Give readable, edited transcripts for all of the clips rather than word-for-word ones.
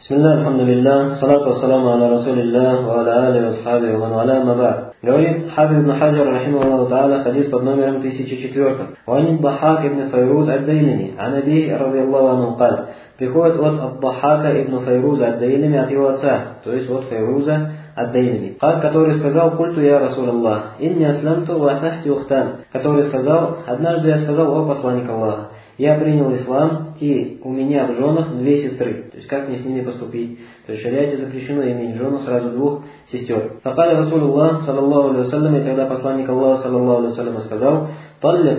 Бисмилlah, алхамдулилlah, салату вассаламу аля расулиллах, ва аля али васхаби, ва ман валя, ама ба'д. Говорит Хафиз ибн Хаджар, рахимахуллаху та'аля, хадис под номером 1004. وعن الضحاك ибн Файруз ад-Дайлими, ан Аби радийаллаху анху قال. Приходит от Ад-Дахака ибн Файруза ад-Дайлими, от его отца, то есть от Файруза ад-Дайлими, который сказал: «Культу я Расулаллах, инни аслямту ва тахти ухтан», который сказал: однажды я сказал: «О посланник Аллаха, я принял ислам, и у меня в женах две сестры». То есть как мне с ними поступить? То есть в шариате запрещено иметь в женах сразу двух сестер. Факаля Расулуллах саллаллаху алейхи вассалям, и тогда посланник Аллаха саллаллаху алейхи вассалям сказал: «Таллик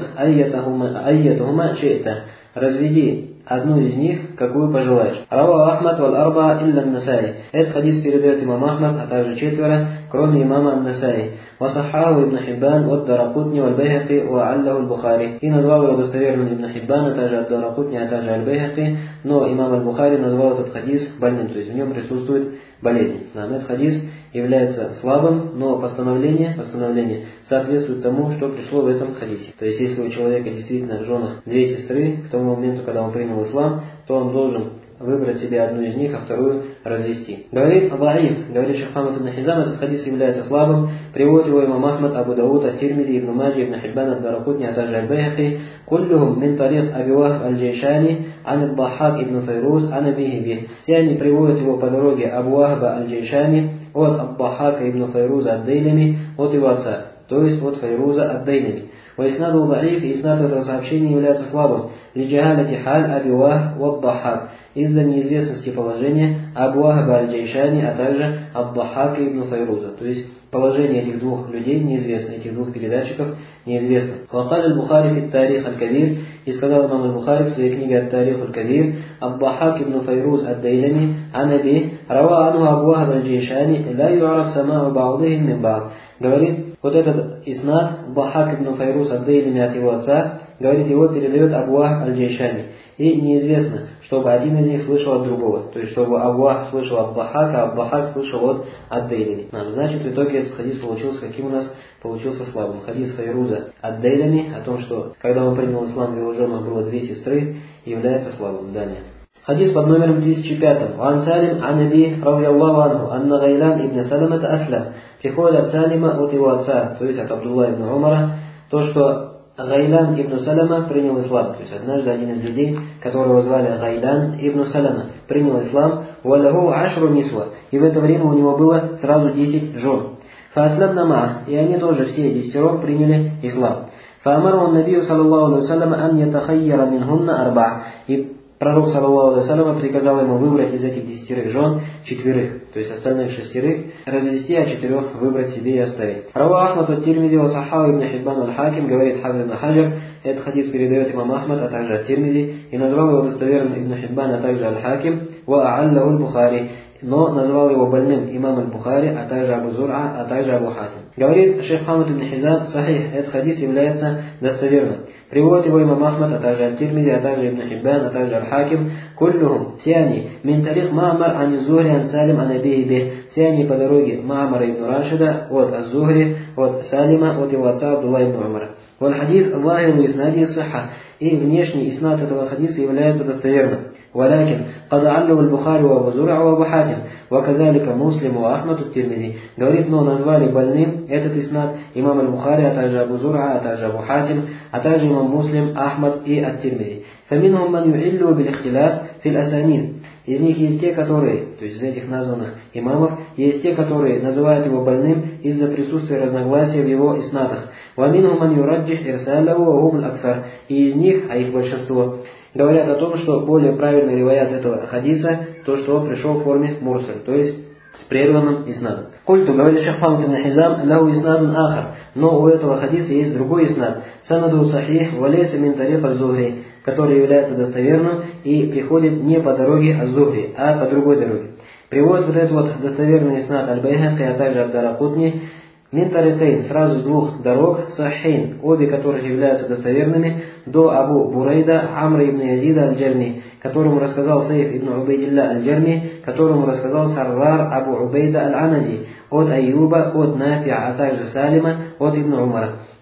айятахума ши'та», разведи одну из них, какую пожелаешь. Рава Ахмад валь арба илля ан-Насаи. Этот хадис передает имам Ахмад, а также четверо, кроме имама ан-Насаи. Васаххаху ибн Хиббан от Даракутни валь Байхақи ва аллаху аль-Бухари. И назвал его достоверным ибн Хиббан, а также от Даракутни, а также аль-Байхақи, но имам аль-Бухари назвал этот хадис больным, то есть в нем присутствует болезнь. Этот хадис является слабым, но постановление соответствует тому, что пришло в этом хадисе. То есть, если у человека действительно в женах две сестры, к тому моменту, когда он принял ислам, то он должен выбрать себе одну из них, а вторую развести. Говорит Даиф, говорит Шейх Мухаммад ибн Хизам, этот хадис является слабым, приводит его имам Ахмад, Абу Дауд, ат-Тирмизи, ибн Маджи, ибн Хиббан, ад-Даракутни, а также аль-Байхақи, куллюхум мин тарих Аби Вахб аль-Джайшани, ан ад-Дахак ибн Файруз, ан абихи бих. Все они приводят его по дороге Абу Вахба аль-Джайшани от ад-Дахака ибн Файруза ад-Дейлими, от его отца, то есть от Файруза ад-Дейлими. Ваиснаду даиф, и иснад этого сообщения является слабым. Лиджахалати халь Аби Вахб вад-Дахак, из-за неизвестности положения Абу Вахба аль-Джайшани, а также ад-Дахака ибн Файруза. То есть положение этих двух людей неизвестно, этих двух передатчиков неизвестно. Вакаль аль-Бухари фи тарих аль-Кабир, и сказал имам аль-Бухари в своей книге «Ат-Тарих аль-Кабир», ад-Дахак ибн Файруз ад-Дейлами, ан Аби, рава анху Абу Вахб аль-Джайшани, ла ю'раф сама'у ба'дихим мин ба'д. Говорит, вот этот иснад, Дахак ибн Файруз ад-Дейлами от его отца, говорит, его передает Абу Вахб аль-Джайшани. И неизвестно, чтобы один из них слышал от другого. То есть, чтобы Абу Вахб слышал от Дахака, а Дахак слышал от ад-Дейлами. Значит, в итоге этот хадис получился каким у нас? Получился слабым. Хадис Файруза ад-Дейлами о том, что когда он принял ислам, в его женах было две сестры, является слабым. Далее. Хадис под номером 1005. Ван Салим ан Аби радийаллаху анху, анна Гайлан ибн Саламата аслам. Приходит от Салима, от его отца, то есть от Абдулла ибн Умара, то, что Гайлян ибн Салама принял ислам. То есть однажды один из людей, которого звали Гайлян ибн Салама, принял ислам, валаху ашру нисва, и в это время у него было сразу 10 жен. Фааслам нама, и они тоже все 10 приняли ислам. Фаамару набию саллаллаху алейхи вассалям ан ятахайяра минхунна арба. И пророк саллаллаху алейхи вассалям приказал ему выбрать из этих 10 жен 4, то есть остальных 6 развести, а 4 выбрать себе и оставить. Рава Ахмад ат-Тирмизи ва Саххаху ибн Хиббан аль-Хаким, говорит Хафиз ибн Хаджар, этот хадис передает имам Ахмад, а также ат-Тирмизи, и назвал его достоверным ибн Хиббан, а также аль-Хаким, ва а'аллаху аль-Бухари, но назвал его больным имам аль-Бухари, а также Абу Зур'a, а также Абу Хатим. Говорит Шейх Мухаммад ибн Хизам, сахих, этот хадис является достоверным. Приводит его имам Ахмад, а также ат-Тирмизи, а также ибн Хиббан, а также аль-Хаким, куллюхум, все они, мин тарих Ма'мар ан Зухри ан Салим ан Абихи бих, все они по дороге Ма'мара ибн Рашида, от Az-Зухри, от Салима, от его отца Абдулла ибн Умара. Валь хадис Аллаху иснади сахха, и внешний иснад этого хадиса является достоверным. ولكن قد علّه البخاري وابو زرع وابو حاتم وكذلك مسلم واحمد الترمذي. Говорит, но назвали больным этот иснад имам аль-Бухари, а также Абу Зур'a, а также Абу Хатим, а также имам Муслим, Ахмад и ат-Тирмизи. فمنهم من يعل بالاختلاف في الأسانيد. Из них есть те, которые, то есть из этих названных имамов, есть те, которые называют его больным из-за присутствия разногласия в его иснадах. ومنهم من يرجح إرساله وهم الأكثر. И из них, а их большинство, говорят о том, что более правильный риваят этого хадиса, то, что он пришел в форме мурсаль, то есть с прерванным иснадом. Культу, говорит Шейх Мухаммад ибн Хизам, лаху иснадун ахар, но у этого хадиса есть другой иснад, санаду сахих валейса мин тарих аз-Зухри, который является достоверным и приходит не по дороге аз-Зухри, а по другой дороге. Приводит вот этот вот достоверный иснад аль-Байхақи, а также ад-Даракутни, мин тарикейн, сразу с двух дорог, сахейн, обе которых являются достоверными, до Абу Бурейда Амра ибн Язида аль-Джарми, которому рассказал Сейф ибн Убейдилля аль-Джарми, которому рассказал Саррар Абу Убейда аль-Анази, от Аюба, от Нафиа, а также Салима, от Ибн Умара.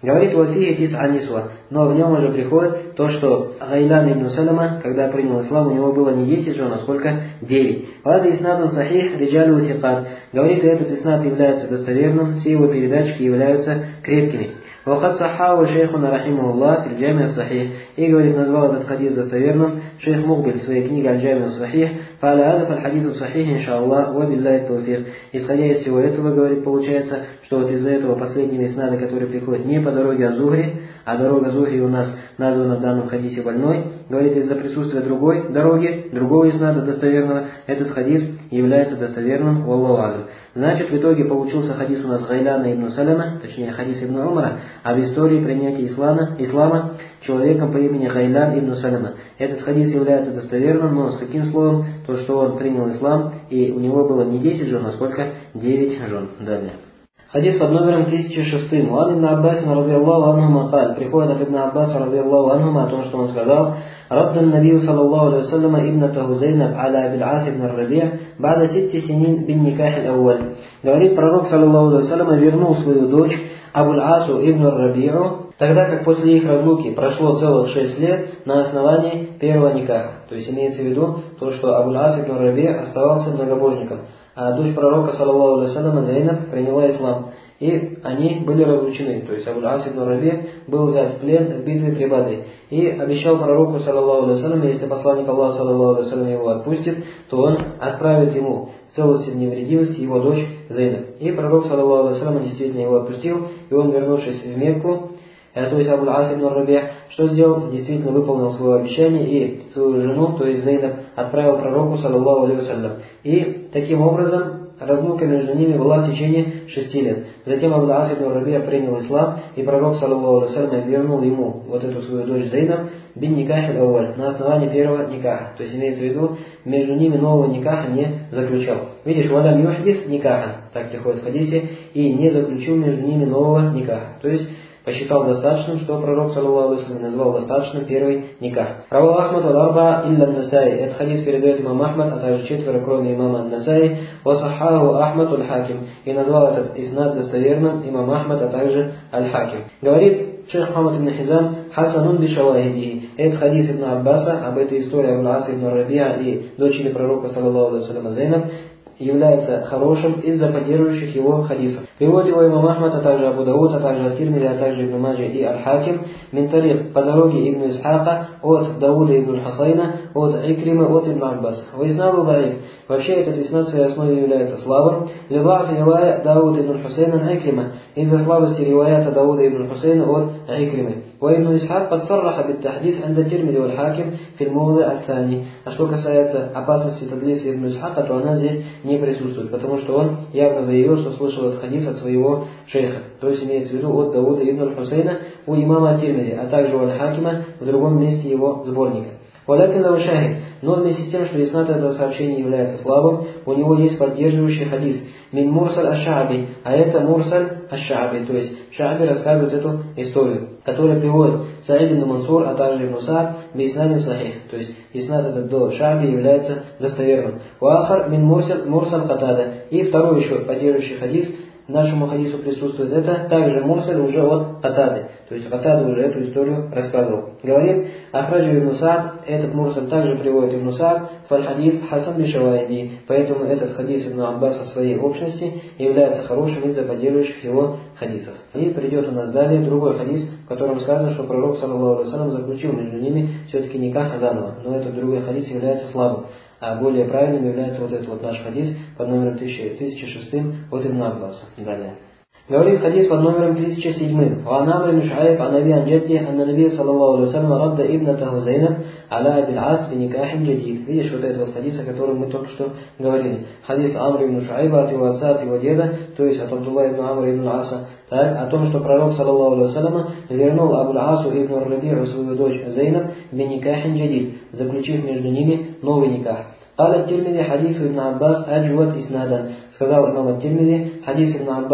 Говорит, «Вафихи тис'a нисва», но в нем уже приходит то, что Гайлян ибн Салама, когда принял ислам, у него было не 10 жен, а сколько? 9. «Вада иснадун сахих риджалю сикат». Говорит, и этот иснад является достоверным, все его передатчики являются крепкими. «Вахад саххау шейхуна рахимахуллах фил джами ас-сахих». И, говорит, назвал этот хадис достоверным шейх Мухбиль в своей книге «Аль-джами ас-сахих». «Фа'аля адаф аль-хадису сахих, иншааллах, ва билляхи тауфик». Исходя из всего этого, говорит, получается, что вот из-за этого последнего иснада, который приходит не по дороге Аз-Зухри, а дорога Зухри у нас названа в данном хадисе больной, говорит, из-за присутствия другой дороги, другого иснада достоверного, этот хадис является достоверным, валлаху алям. Значит, в итоге получился хадис у нас Гайляна ибн Салама, точнее хадис ибн Умара, об истории принятия ислама человеком по имени Гайлян ибн Салама. Этот хадис является достоверным, но с каким словом? То, что он принял ислам, и у него было не 10 жен, а сколько? 9 жен. Далее. Хадис под номером 1006. Ван ибн Аббас радийаллаху анхума каль. Приходит от ибн Аббаса радийаллаху анхума о том, что он сказал: «Раддан набию саллаллаху алейхи вассалама ибнатаху Зейнаб аля Абиль-Ас ибн Раби'а бада 6 синин бин никах аль-авваль». Говорит, пророк саллаллаху алейхи вассалама вернул свою дочь Абуль-Асу ибн Раби'у, тогда как после их разлуки прошло целых 6 лет на основании первого никаха. То есть имеется в виду то, что Абуль-Ас ибн Раби' оставался многобожником, а дочь пророка саллаллаху алейхи вассалама Зейнаб приняла ислам. И они были разлучены. То есть Абуль-Ас ибн Раби' был взят в плен в битве при Бадре. И обещал пророку саллаллаху алейхи вассалама, если посланник Аллаха саллаллаху алейхи вассалам его отпустит, то он отправит ему в целости и невредимости его дочь Зейнаб. И пророк саллаллаху алейхи вассалам действительно его отпустил, и он, вернувшись в Мекку, то есть Абуль-Ас ибн Раби', что сделал? Действительно выполнил свое обещание и свою жену, то есть Зейнаб, отправил пророку саллаллаху алейхи вассалям. И таким образом разлука между ними была в течение 6 лет. Затем Абуль-Ас ибн Раби' принял ислам, и пророк саллаллаху алейхи вассалям вернул ему вот эту свою дочь Зейнаб бин никах аль-авваль, на основании первого никаха. То есть имеется в виду, между ними нового никаха не заключал. Видишь, валям юхдис никаха, так приходит в хадисе, и не заключил между ними нового никаха. То есть посчитал достаточным, что пророк саллаллаху алейхи вассалям назвал достаточным первый никах. Равал Ахмад аль-Арба илля ан-Насаи. Этот хадис передает имам Ахмад, а также 4, кроме имама ан-Насаи. Васахаху Ахмад аль-Хаким. И назвал этот иснад достоверным имам Ахмад, а также аль-Хаким. Говорит шейх Мухаммад ибн Хизам: хасанун би шавахиди. Этот хадис ибн Аббаса об этой истории Абуль-Аса ибн Раби'а и дочери пророка саллаллаху алейхи вассалям Зейнаб является хорошим из-за поддерживающих его хадисов. Приводит его имам Ахмад, а также Абу Дауд, а также Ат-Тирмизи, а также Ибн Маджа и Аль-Хаким, мин тарих, по дороге Ибн Исхака, от Дауда ибн Хасайна, от Икрима, от Ибн Аббаса. Ваиснаду даиф. Вообще этот иснад в своей основе является слабым. Лилаф ривая Дауд ибн Хусейна Икрима, из-за слабости риваята Дауда ибн Хусейна от Икримы. وابن إسحاق قد صرح بالتحديث عند الترمذي والحاكم في الموضع الثاني. А что касается опасности тадлиса ибн Исхака, то она здесь не присутствует, потому что он явно заявил, что слышал этот хадис от своего шейха. То есть имеется в виду от Дауда ибн Хусейна у имама Ат-Тирмизи, а также у Аль-Хакима в другом месте его сборника. Валякин лау шахид. Но вместе с тем, что иснад этого сообщения является слабым, у него есть поддерживающий хадис мин Мурсаль аш-Ша'би, а это Мурсаль аш-Ша'би, то есть Ша'би рассказывает эту историю, которую приводит Саид ибн Мансур, а также Ибн Саад би иснадин сахих, то есть иснад этот до Ша'би является достоверным. Вахар мин Мурсаль Катада, и второй еще поддерживающий хадис нашему хадису присутствует, это также Мурсаль уже от Катады, то есть Катада уже эту историю рассказывал. Говорит Ахраджу Ибн Саад, этот Мурсаль также приводит Ибн Саад, фаль-хадис хасан би шаваиди, поэтому этот хадис Ибн Аббаса в своей общности является хорошим из-за поддерживающих его хадисов. И придет у нас далее другой хадис, в котором сказано, что пророк саллаллаху алейхи вассалям заключил между ними все-таки никах заново, но этот другой хадис является слабым. А более правильным является вот этот вот наш хадис под номером 1006 от Ибн Аббаса. Далее. Говорит хадис под номером 1007. وعن عمرو بن شعيب عن أبي عن جده أن النبي صلى الله عليه وسلم رد ابنته زينب على أبي العاص بنكاح جديد. Видишь вот этот вот хадис, о котором мы только что говорили. Хадис Амр ибн Шуайба от его отца, от его деда, то есть от Абдулла ибн Амра ибн Аса, так, о том, что пророк саллаллаху алейхи вассалям вернул Абуль-Асу ибн Раби'у свою дочь Зейнаб бинникахин джадид, заключив между ними новый никах. قال الترمذي حديث ابن عباس أجود إسنادا. Сказал имам Ат-Тирмизи, хадис ибн Аббаса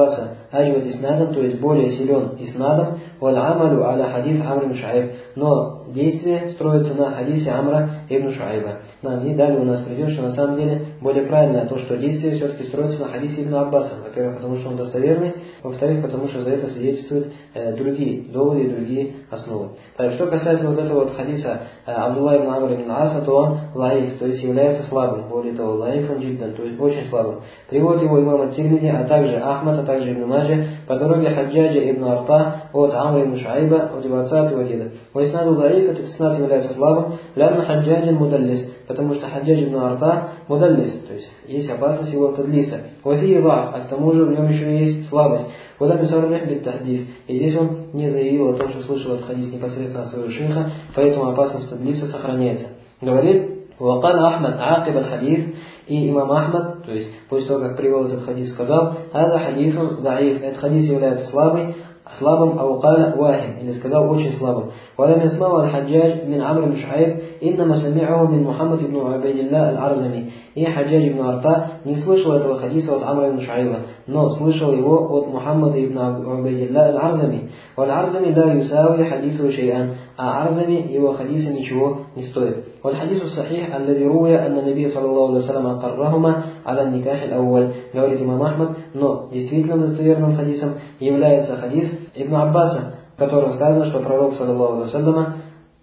аджвад иснадам, то есть более силен иснадам, валь амалю аля хадис Амр ибн Шуайб, но действие строится на хадисе Амра ибн Шуайба. И далее у нас придет, что на самом деле более правильно то, что действие все-таки строится на хадисе Ибн Аббаса. Во-первых, потому что он достоверный, во-вторых, потому что за это свидетельствуют другие доводы и другие основы. Так, что касается вот этого вот хадиса Абдулла ибн Амр ибн Аса, то он лаиф, то есть является слабым. Более того, лаиф он джиддан, то есть очень слабым. Приводит его имам ат-Тирмизи, а также Ахмад, а также Ибн Маджа по дороге Хаджаджа ибн Арта от Амра ибн Шуайба, от его отца, от его деда. Вайснаду лаиф, этот иснад является слабым, лянна Хаджаджин мудаллис, потому что Хаджадж ибн Арта мудаллис, то есть опасность его тадлиса. Вафи да'ф, а к тому же в нем еще есть слабость. Валям юсаррих бит-тахдис. И здесь он не заявил о том, что слышал этот хадис непосредственно от своего шейха, поэтому опасность тадлиса сохраняется. Говорит, вакан Ахмад акиб аль-хадис, и имам Ахмад, то есть после того, как привел этот хадис, сказал, ада хадисун даиф, этот хадис является слабым, аукаля вахин, или сказал очень слабым. Валям ясмау аль-Хаджадж мин Амр ибн Шуайб, иннама сами'аху мин Мухаммад ибн Убайдилла аль-Арзами. И Хаджадж ибн Арта не слышал этого хадиса от Амра ибн Шуайба, но слышал его от Мухаммада ибн Убайдилла аль-Арзами. Валь-Арзами да юсауи хадису шей'ан, а Арзами его хадиса ничего не стоит. والحديث الصحيح الذي روي أن النبي صلى الله عليه وسلم أقرهما على النكاح الأول, говорит имам Ахмад, но действительно достоверным хадисом является хадис Ибн Аббаса, в котором сказано, что пророк саллаллаху алейхи ва саллям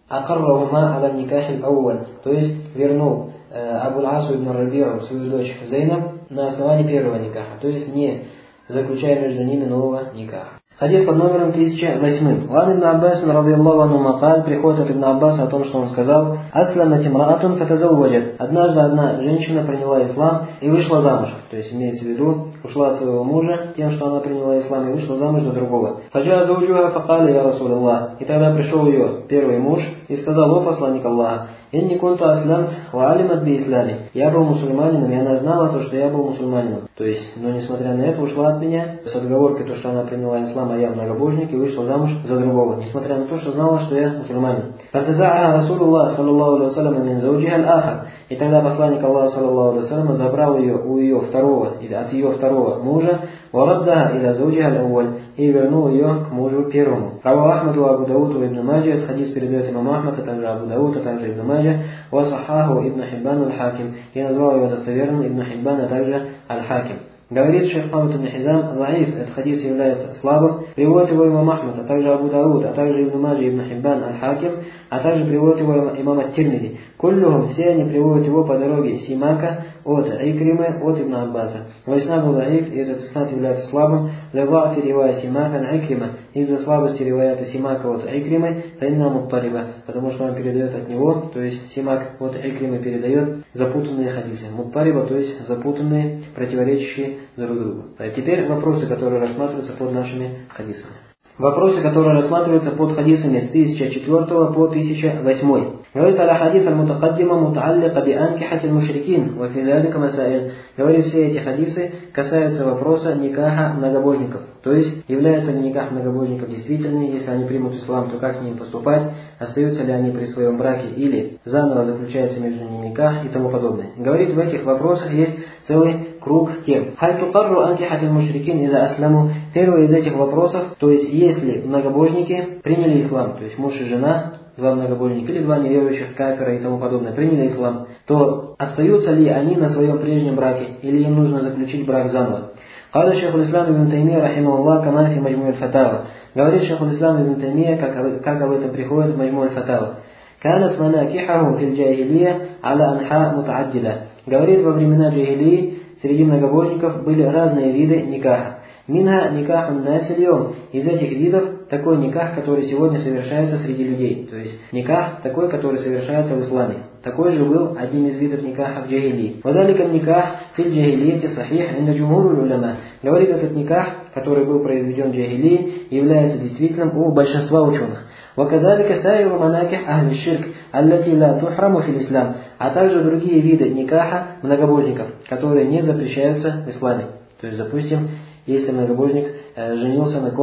أقرهما على النكاح الأول, то есть вернул Абу-Асу ибн Раби'у свою дочь Зейнаб на основании первого никаха, то есть не заключая между ними нового никаха. Хадис под номером 1008. Ван ибн Аббас радийаллаху анху мақал, приходит от Ибн Аббаса о том, что он сказал: «Асламат имраатун фатазавваджат». Однажды одна женщина приняла ислам и вышла замуж. То есть имеется в виду, ушла от своего мужа тем, что она приняла ислам, и вышла замуж за другого. Фаджа зауджуха факали я Расулаллах. И тогда пришел ее первый муж и сказал: «О посланник Аллаха, инни кунту асламт ва алимат би ислами». Я был мусульманином, и она знала то, что я был мусульманином. То есть, но несмотря на это, ушла от меня с отговоркой, то, что она приняла ислам, а я многобожник, и вышла замуж за другого, несмотря на то, что знала, что я мусульманин. Фатаза'аха Расулуллах саллаллаху алейхи ва саллям мин зауджиха аль-ахар. И тогда посланник Аллаха саллаллаху алейхи ва саллям забрал ее у ее второго, или от ее второго мужа, вараддаха иля зауджиха аль-авваль, и вернул ее к мужу первому. Рава Ахмаду Абу Дауду ибн Маджа, этот хадис передает имам Ахмад, а также Абу Дауд, а также Ибн Маджа, ва сахаху ибн Хиббан аль-Хаким, и назвал его достоверным Ибн Хиббан, а также аль-Хаким. Говорит шейх Мухаммад ибн Хизам, лаиф, этот хадис является слабым, приводит его имам Ахмад, а также Абу Дауд, а также Ибн Маджа, Ибн Хиббан, аль-Хаким, а также приводит его имам ат-Тирмизи. Куллюхум, все они приводят его по дороге Симака от Икримы, от Ибн Аббаса. Вайснаду лаиф, и этот иснад является слабым, лева'фи ривая Симака на Икрима, из-за слабости риваята Симака от Икримы, таинна муттариба, потому что он передает от него, то есть Симак от Икримы передает запутанные хадисы. Муттариба, то есть запутанные, противоречащие друг другу. А теперь вопросы, которые рассматриваются под нашими хадисами. Вопросы, которые рассматриваются под хадисами с 1004 по 1008. Говорит, аля хадис аль-мутакаддима мутааллика би анкихати аль-мушрикин, ва фи залика масаиль. Говорит, все эти хадисы касаются вопроса никаха многобожников. То есть, является ли никах многобожников действительный, если они примут ислам, то как с ними поступать, остаются ли они при своем браке или заново заключается между ними никах и тому подобное. Говорит, в этих вопросах есть целый круг тем. Халь тукарру анкихати аль-мушрикин иза асламу. Первый из этих вопросов, то есть, если многобожники приняли ислам, то есть муж и жена, два многобожника или два неверующих кафира и тому подобное, приняли ислам, то остаются ли они на своем прежнем браке или им нужно заключить брак заново? Каля шейх аль-Ислам ибн Таймия рахимахуллах кама фи маджму аль-фатава. Говорит шейх аль-Ислам ибн Таймия, как об этом приходит в маджму аль-фатава. Канат манакихаху фил джахилия аля анха мутааддида. Говорит, во времена джахилии среди многобожников были разные виды никаха. Минха никахун насильем. Из этих видов такой никах, который сегодня совершается среди людей. То есть никах такой, который совершается в исламе. Такой же был одним из видов никаха в джахилии. Вадалика никах фил джахилияти сахих инда джумхуру уляма. Говорит, этот никах, который был произведен в джахилии, является действительным у большинства ученых. Ваказалика сайру манаких ахли ширк, аллати ла тухраму фил ислам. А также другие виды никаха многобожников, которые не запрещаются в исламе. То есть, допустим, если многобожник женился на ком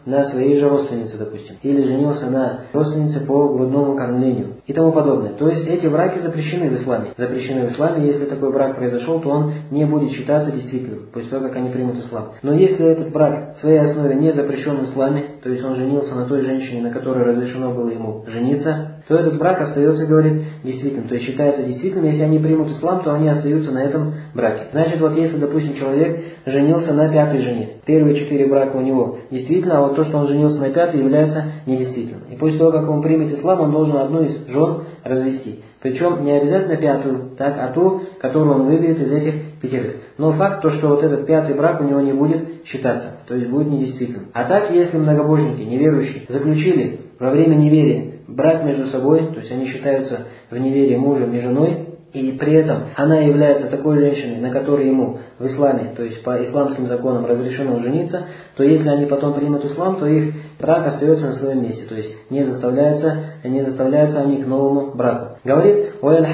на своей же родственнице, допустим, или женился на родственнице по грудному кормлению и тому подобное. То есть эти браки запрещены в исламе. Запрещены в исламе, если такой брак произошел, то он не будет считаться действительным, после того, как они примут ислам. Но если этот брак в своей основе не запрещен в исламе, то есть он женился на той женщине, на которой разрешено было ему жениться, то этот брак остается, говорит, действительным. То есть считается действительным, если они примут ислам, то они остаются на этом браке. Значит, вот если, допустим, человек женился на 5-й жене, первые 4 брака у него действительно, а вот то, что он женился на 5-й, является недействительным. И после того, как он примет ислам, он должен одну из жен развести. Причем не обязательно 5-ю, так, а ту, которую он выберет из этих 5. Но факт то, что вот этот 5-й брак у него не будет считаться, то есть будет недействительным. А так, если многобожники, неверующие, заключили во время неверия брак между собой, то есть они считаются в неверии мужем и женой, и при этом она является такой женщиной, на которой ему в исламе, то есть по исламским законам разрешено жениться, то если они потом примут ислам, то их брак остается на своем месте, то есть не заставляются они к новому браку. Говорит,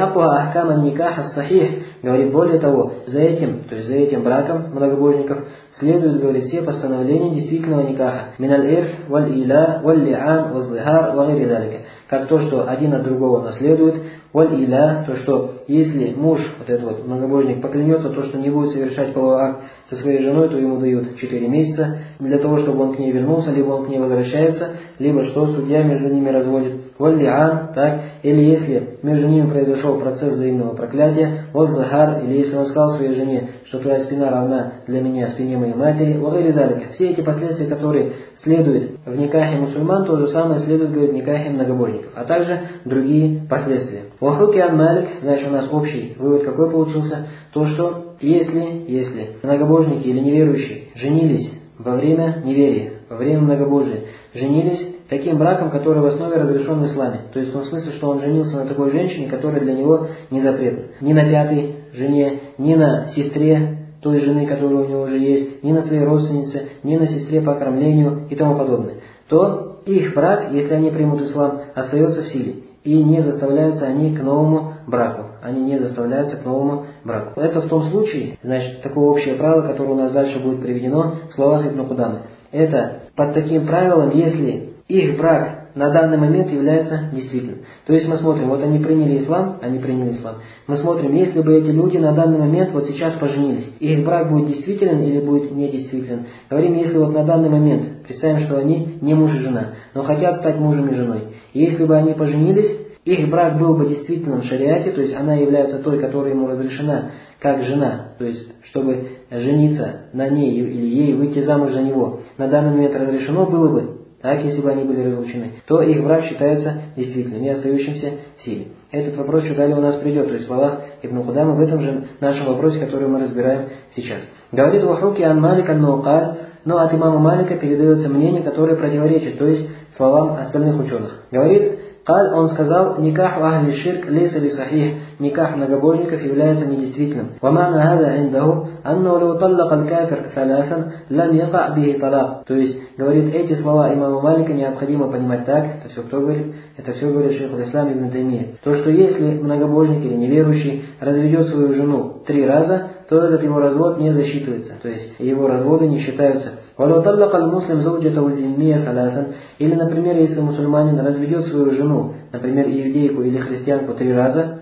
говорит, более того, за этим браком многобожников следует, говорит, все постановления действительного никаха. Миналь ирф, валь иля, валь лиан, валь зихар, валь ридалика. Как то, что один от другого наследует, валь иля, то, что если муж, вот этот вот многобожник, поклянется, то, что не будет совершать половой акт со своей женой, то ему дают 4 месяца для того, чтобы он к ней вернулся, либо он к ней возвращается, либо что судья между ними разводит. Валь лиан, так, или если между ними произошел процесс взаимного проклятия, валь зихар, или если он сказал своей жене, что твоя спина равна для меня спине моей матери, валь ридалика. Все эти последствия, которые следуют в никахе мусульман, то же самое следует, говорит, в никахе многобожников, а также другие последствия. Вахукиан Малик, значит, у нас общий вывод какой получился? То, что если многобожники или неверующие женились во время неверия, во время многобожия, женились таким браком, который в основе разрешен в исламе. То есть в том смысле, что он женился на такой женщине, которая для него не запретна. Ни на 5-й жене, ни на сестре той жены, которая у него уже есть, ни на своей родственнице, ни на сестре по кормлению и тому подобное. То их брак, если они примут ислам, остается в силе. И не заставляются они к новому браку. Это в том случае, значит, такое общее правило, которое у нас дальше будет приведено в словах Ибн Кудамы. Это под таким правилом, если их брак на данный момент является действительным. То есть мы смотрим, вот они приняли ислам. Мы смотрим, если бы эти люди на данный момент вот сейчас поженились, их брак будет действителен или будет недействителен. Говорим, если вот на данный момент, представим, что они не муж и жена, но хотят стать мужем и женой. И если бы они поженились, их брак был бы действительным в шариате, то есть она является той, которая ему разрешена как жена, то есть чтобы жениться на ней или ей выйти замуж за него, на данный момент разрешено было бы, так, если бы они были разлучены, то их брак считается действительным и остающимся в силе. Этот вопрос еще далее у нас придет, то есть слова Ибн Кудама в этом же нашем вопросе, который мы разбираем сейчас. Говорит Вахруки ан Малик ан Наукаль, но от имама Малика передается мнение, которое противоречит, то есть словам остальных ученых. Говорит, он сказал, никах ахли ширк лейса би сахих, никах многобожников является недействительным. Вамана хаза индаху, анну лу таллака аль-кафир саласан, лам яка бихи талак. То есть, говорит, эти слова имама Малика необходимо понимать так, это все кто говорит? Это все говорит шейх аль-Ислам ибн Таймия. То, что если многобожник или неверующий разведет свою жену 3 раза, то этот его развод не засчитывается, то есть его разводы не считаются. Или, например, если мусульманин разведет свою жену, например, иудейку или христианку 3 раза,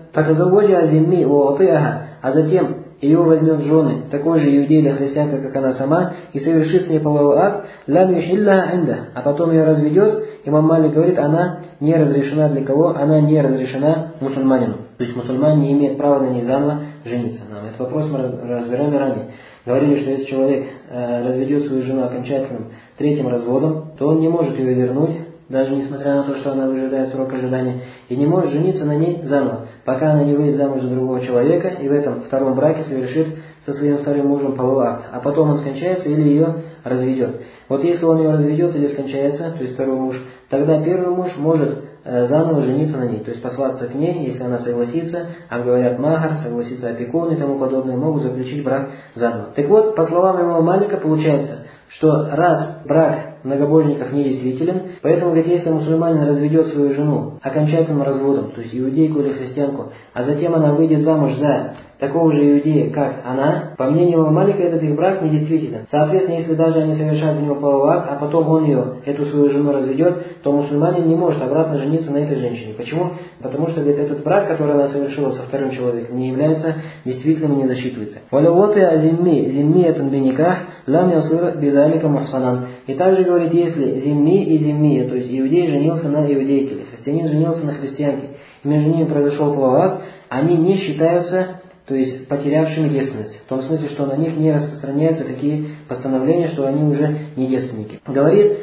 а затем ее возьмет в жены такой же иудей или христианка, как она сама, и совершит с ней половой акт, а потом ее разведет, имам Малик говорит, она не разрешена для кого? Она не разрешена мусульманину. То есть мусульманин не имеет права на ней заново жениться. Этот вопрос мы разбирали ранее. Говорили, что если человек разведет свою жену окончательным 3-м разводом, то он не может ее вернуть, даже несмотря на то, что она выжидает срок ожидания, и не может жениться на ней заново, пока она не выйдет замуж за другого человека и в этом 2-м браке совершит со своим 2-м мужем половой акт, а потом он скончается или ее разведет. Вот если он ее разведет или скончается, то есть 2-й муж, тогда 1-й муж может заново жениться на ней, то есть послаться к ней, если она согласится, говорят махар, согласится опекун и тому подобное, могут заключить брак заново. Так вот, по словам имама Малика получается, что раз брак многобожников недействителен, поэтому, говорит, если мусульманин разведет свою жену окончательным разводом, то есть иудейку или христианку, а затем она выйдет замуж за такого же иудея, как она, по мнению имама Малика, этот их брак недействителен. Соответственно, если даже они совершают в него половой акт, а потом он ее, эту свою жену, разведет, то мусульманин не может обратно жениться на этой женщине. Почему? Потому что, говорит, этот брак, который она совершила со вторым человеком, не является действительным и не засчитывается. И также говорит, если зимми и зиммия, то есть иудей женился на иудейке, или христианин женился на христианке, и между ними произошел половой акт, они не считаются, то есть потерявшими девственность. В том смысле, что на них не распространяются такие постановления, что они уже не девственники. Говорит,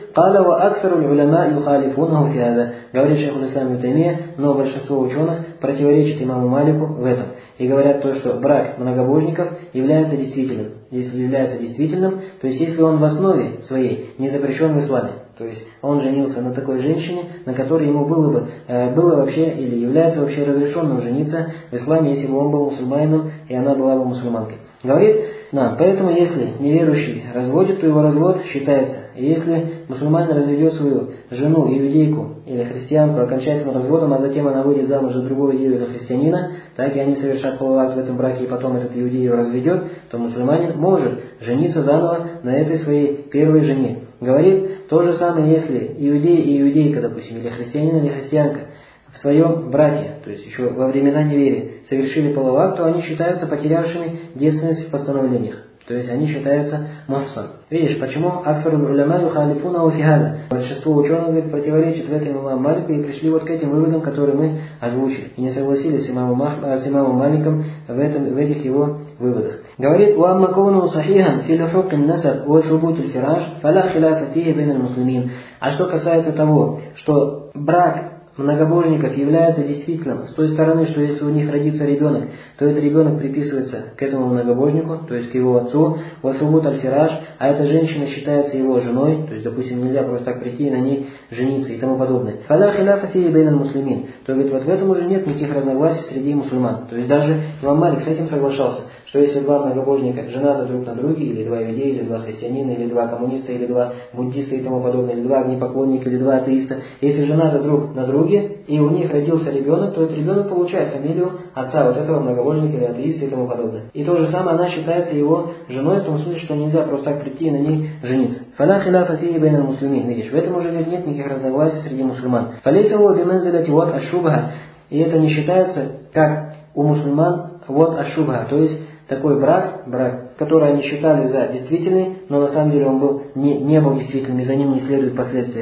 говорит шейх аль-Ислам ибн Таймия, но большинство ученых противоречит имаму Малику в этом. И говорят то, что брак многобожников является действительным. Если является действительным, то есть если он в основе своей не запрещен в исламе, то есть он женился на такой женщине, на которой ему было вообще или является вообще разрешенным жениться в исламе, если бы он был мусульманином и она была бы мусульманкой. Говорит, поэтому если неверующий разводит, то его развод считается. И если мусульманин разведет свою жену, иудейку или христианку окончательным разводом, а затем она выйдет замуж за другого иудея или христианина, так и они совершат половой акт в этом браке, и потом этот иудей ее разведет, то мусульманин может жениться заново на этой своей первой жене. Говорит, то же самое, если иудей и иудейка, допустим, или христианин или христианка в своем браке, то есть еще во времена неверия, совершили половой акт, то они считаются потерявшими девственность в постановлениях. То есть они считаются мухсан. Видишь, почему аксаруль уляма юхалифуна фихада? Большинство ученых, говорит, противоречит в этом имаму Малику и пришли вот к этим выводам, которые мы озвучили. И не согласились с имамом Маликом в этих его выводах. Говорит, «Уамма кауну сахихан фи люхук ан-насаб ва thubут аль-фираш, фала хиляфа фихи бейна аль-муслимин». А что касается того, что брак многобожников является действительным с той стороны, что если у них родится ребенок, то этот ребенок приписывается к этому многобожнику, то есть к его отцу, «Васубут аль-фираш», а эта женщина считается его женой, то есть, допустим, нельзя просто так прийти и на ней жениться и тому подобное. «Фала хиляфа фихи бейна аль-муслимин», то говорит, вот в этом уже нет никаких разногласий среди мусульман. То есть даже имам Малик с этим соглашался, что если два многобожника женаты друг на друге, или два иудея, или два христианина, или два коммуниста, или два буддиста и тому подобное, или два огнепоклонника, или два атеиста, если женаты друг на друге, и у них родился ребенок, то этот ребенок получает фамилию отца вот этого многобожника или атеиста и тому подобное. И то же самое, она считается его женой, в том смысле, что нельзя просто так прийти и на ней жениться. «Фала хиляфа фихи бейна аль-муслимин». Видишь, в этом уже нет никаких разногласий среди мусульман. «Фалейса хуа биманзилати вот аш-шубха». И это не считается, как у мусульман вот аш-шубха, то есть такой брак, который они считали за действительный, но на самом деле он не был действительным, и за ним не следует последствия.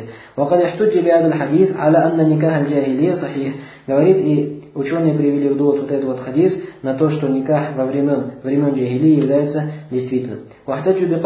Говорит, и ученые привели в довод вот этот вот хадис на то, что никах во времен джахилии является действительным. А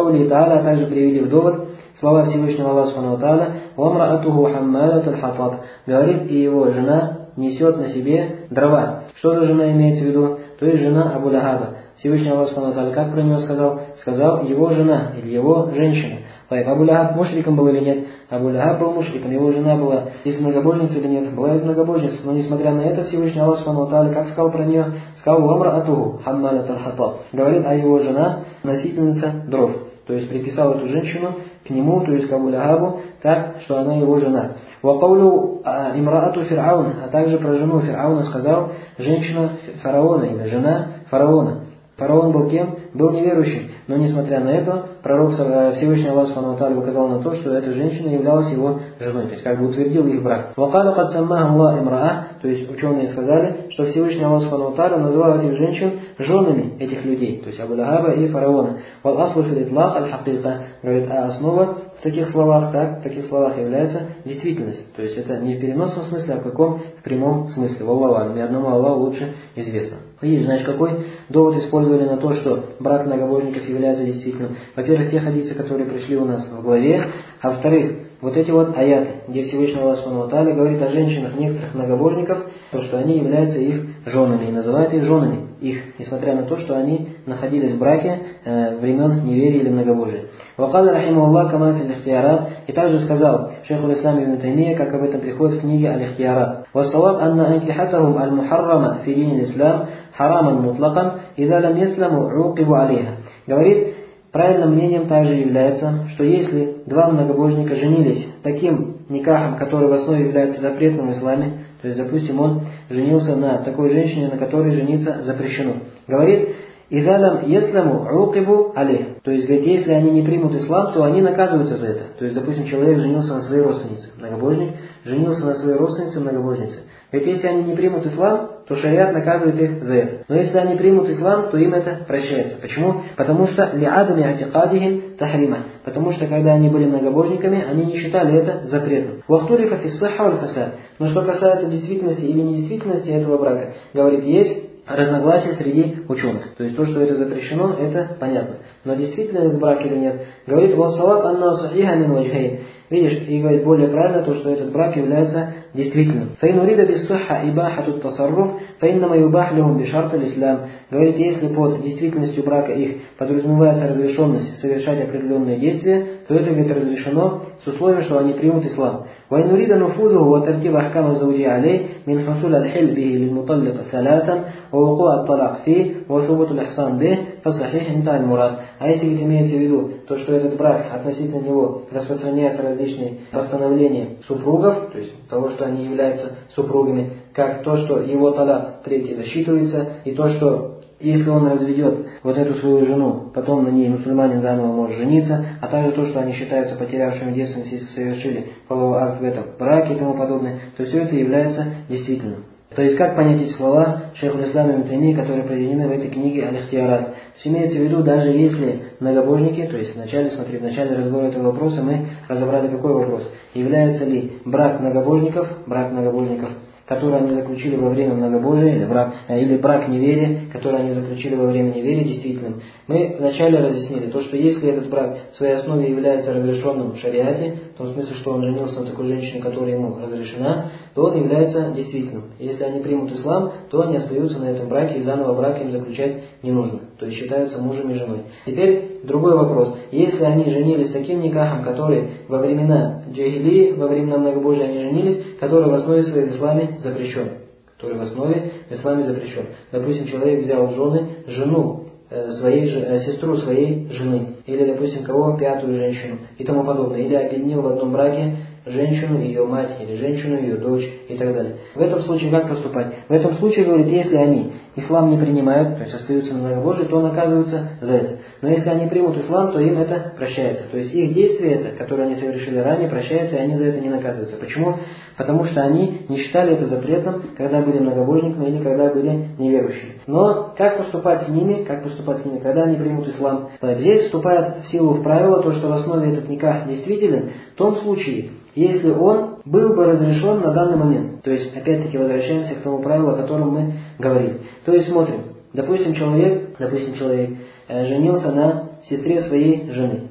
также привели в довод слова Всевышнего Аллаха Субхану ва Тааля: «Вамраатуху хаммалат аль-хатаб». Говорит, и его жена несет на себе дрова. Что за жена имеется в виду? То есть жена Абу Лахаба. Всевышний Аллах Субхану ва Тааля как про него сказал? Сказал его жена или его женщина. Абу Лахаб мушриком был или нет? Абу Лахаб был мушриком, его жена была из многобожниц или нет? Была из многобожниц. Но несмотря на это, Всевышний Аллах Субхану ва Тааля как сказал про нее? Сказал: «Вамраатуху хаммалат аль-хатаб». Говорит, а его жена носительница дров. То есть приписал эту женщину к нему, то есть к Абу Лахабу, так, что она его жена. «Вакаулю имраату фир'ауна», а также про жену Фир'ауна сказал: женщина фараона или жена фараона. Фараон был кем? Был неверующим. Но несмотря на это, пророк Всевышний Аллах Субхану ва Тааля указал на то, что эта женщина являлась его женой. То есть как бы утвердил их брак. «Вакалю кад саммаха Аллах имраа», то есть ученые сказали, что Всевышний Аллах Субхану ва Тааля назвал этих женщин женами этих людей, то есть Абу Лахаба и фараона. «Вал аслу фил итлaq аль-хакика», говорит, а основа в таких словах является действительность. То есть это не в переносном смысле, а в каком? В прямом смысле. Валлаху алям. И одному Аллаху лучше известно. Видишь, знаешь, какой довод использовали на то, что брак многобожников является действительным? Во-первых, те хадисы, которые пришли у нас в главе, а во-вторых, вот эти вот аяты, где Всевышний Аллах Субхану ва Тааля говорит о женщинах некоторых многобожников, то, что они являются их женами, и называют их женами, несмотря на то, что они находились в браке времен неверия или многобожия. «Вакаля рахимахуллах кама фил ихтиярат», и также сказал шейх аль-Ислам ибн Таймия, как об этом приходит в книге «Аль-Ихтиярат». «Вассаваб анна анкихатахум аль-мухаррама фи дин ислам хараман мутлакан, иза лам ясламу уqибу алейха». Говорит, правильным мнением также является, что если два многобожника женились таким никахом, который в основе является запретным в исламе, то есть, допустим, он женился на такой женщине, на которой жениться запрещено. Говорит, «Идалам ясламу уqибу алейх». То есть, говорит, если они не примут ислам, то они наказываются за это. То есть, допустим, человек женился на своей родственнице, многобожник, женился на своей родственнице, многобожнице. Ведь если они не примут ислам, то шариат наказывает их за это. Но если они примут ислам, то им это прощается. Почему? Потому что ли'адами атикадихим тахрима. Потому что когда они были многобожниками, они не считали это запретным. Вахтулифа фиссаха валь фасад. Но что касается действительности или недействительности этого брака, говорит, есть разногласия среди ученых. То есть то, что это запрещено, это понятно. Но действительно этот брак или нет? Говорит, «Вассалаб анна сахиха мин ваджхайн». Видишь, и говорит более правильно то, что этот брак является действительным. «Фаин урида биссахха ибахатут тасарруф, фаиннама юбах лихум бишарт аль-ислам». Говорит, если под действительностью брака их подразумевается разрешенность совершать определенные действия, то это, говорит, разрешено с условием, что они примут ислам. وإن أريد نفوذه وترتيب أحكام الزوجية عليه من حصول الحل به للمطلق ثلاثا ووقوع الطلاق فيه وثبوت الإحصان به فصحيح انتهى المراد. А если ведь имеется в виду то, что этот брак, относительно него распространяются различные постановления супругов, то есть того, что они являются супругами, как то, что его талак третий засчитывается, и то, что если он разведет вот эту свою жену, потом на ней мусульманин заново может жениться, а также то, что они считаются потерявшими девственность, если совершили половой акт в этом браке и тому подобное, то все это является действительным. То есть, как понять эти слова шейху ислама ибн Таймии, которые приведены в этой книге Аль-Ихтиярат? То есть, имеется в виду, даже если многобожники, то есть, в начале разбора этого вопроса мы разобрали какой вопрос. Является ли брак многобожников, который они заключили во время многобожия, или брак неверия, который они заключили во время неверия, действительным. Мы вначале разъяснили то, что если этот брак в своей основе является разрешенным в шариате, в том смысле, что он женился на такой женщине, которая ему разрешена, то он является действительным. Если они примут ислам, то они остаются на этом браке, и заново брак им заключать не нужно. То есть считаются мужем и женой. Теперь другой вопрос. Если они женились таким никахом, который во времена джахили, во времена многобожия они женились, который в основе своей в исламе запрещен. Допустим, человек взял в жены жену сестру своей жены, или, допустим, пятую женщину и тому подобное, или объединил в одном браке женщину и ее мать, или женщину и ее дочь и так далее. В этом случае как поступать? В этом случае, говорит, если они ислам не принимают, то есть остаются на многобожии, то наказываются за это. Но если они примут ислам, то им это прощается. То есть их действие это, которое они совершили ранее, прощается, и они за это не наказываются. Почему? Потому что они не считали это запретным, когда были многобожниками или когда были неверующими. Но как поступать с ними, когда они примут ислам? Здесь вступает в силу правило то, что в основе этот никах действителен в том случае, если он был бы разрешен на данный момент. То есть, опять-таки, возвращаемся к тому правилу, о котором мы говорили. То есть, смотрим, допустим, человек женился на сестре своей жены.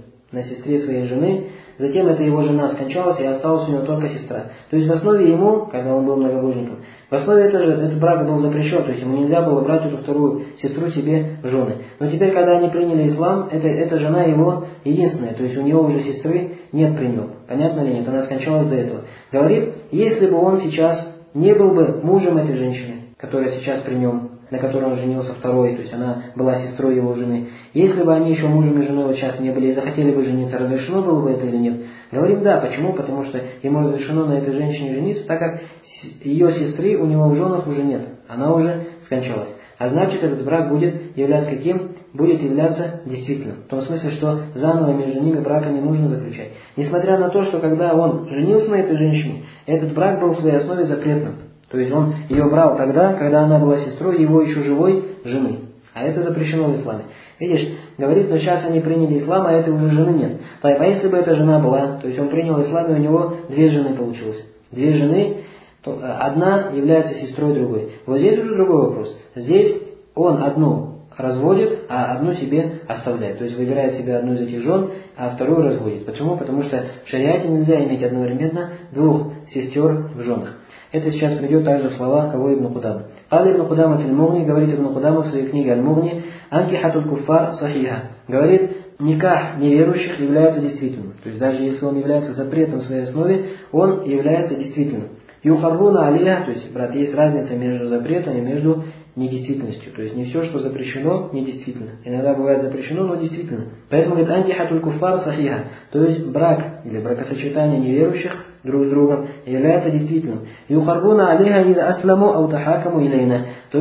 Затем эта его жена скончалась, и осталась у него только сестра. То есть, в основе ему, когда он был многобожником, в основе этот брак был запрещен, то есть ему нельзя было брать эту вторую сестру себе в жены. Но теперь, когда они приняли ислам, эта жена его единственная, то есть у него уже сестры нет при нем. Понятно ли нет? Она скончалась до этого. Говорит, если бы он сейчас не был бы мужем этой женщины, которая сейчас при нем, на которой он женился второй, то есть она была сестрой его жены. Если бы они еще мужем и женой вот сейчас не были и захотели бы жениться, разрешено было бы это или нет? Говорим да. Почему? Потому что ему разрешено на этой женщине жениться, так как ее сестры у него в женах уже нет. Она уже скончалась. А значит, этот брак будет являться каким? Будет являться действительным. В том смысле, что заново между ними брака не нужно заключать. Несмотря на то, что когда он женился на этой женщине, этот брак был в своей основе запретным. То есть он ее брал тогда, когда она была сестрой его еще живой жены. А это запрещено в исламе. Видишь, говорит, но сейчас они приняли ислам, а этой уже жены нет. А если бы эта жена была, то есть он принял ислам, и у него две жены получилось. Две жены, то одна является сестрой другой. Вот здесь уже другой вопрос. Здесь он одну разводит, а одну себе оставляет. То есть выбирает себе одну из этих жен, а вторую разводит. Почему? Потому что в шариате нельзя иметь одновременно двух сестер в женах. Это сейчас придет также в словах кого Ибн Кудама. Али Ибн Кудама филь-Мугни, говорит Ибн Кудама в своей книге Аль-Мугни, анкихатуль куффар сахиха. Говорит, никах неверующих является действительным. То есть даже если он является запретом в своей основе, он является действительным. Юхарруна алиха, то есть, брат, есть разница между запретом и между недействительностью. То есть не все, что запрещено, недействительно. Иногда бывает запрещено, но действительно. Поэтому говорит, анкихатуль куффар сахиха. То есть брак или бракосочетание неверующих друг с другом является действительным. Юхарруна алиха ида асламу аутахакаму илейна. То есть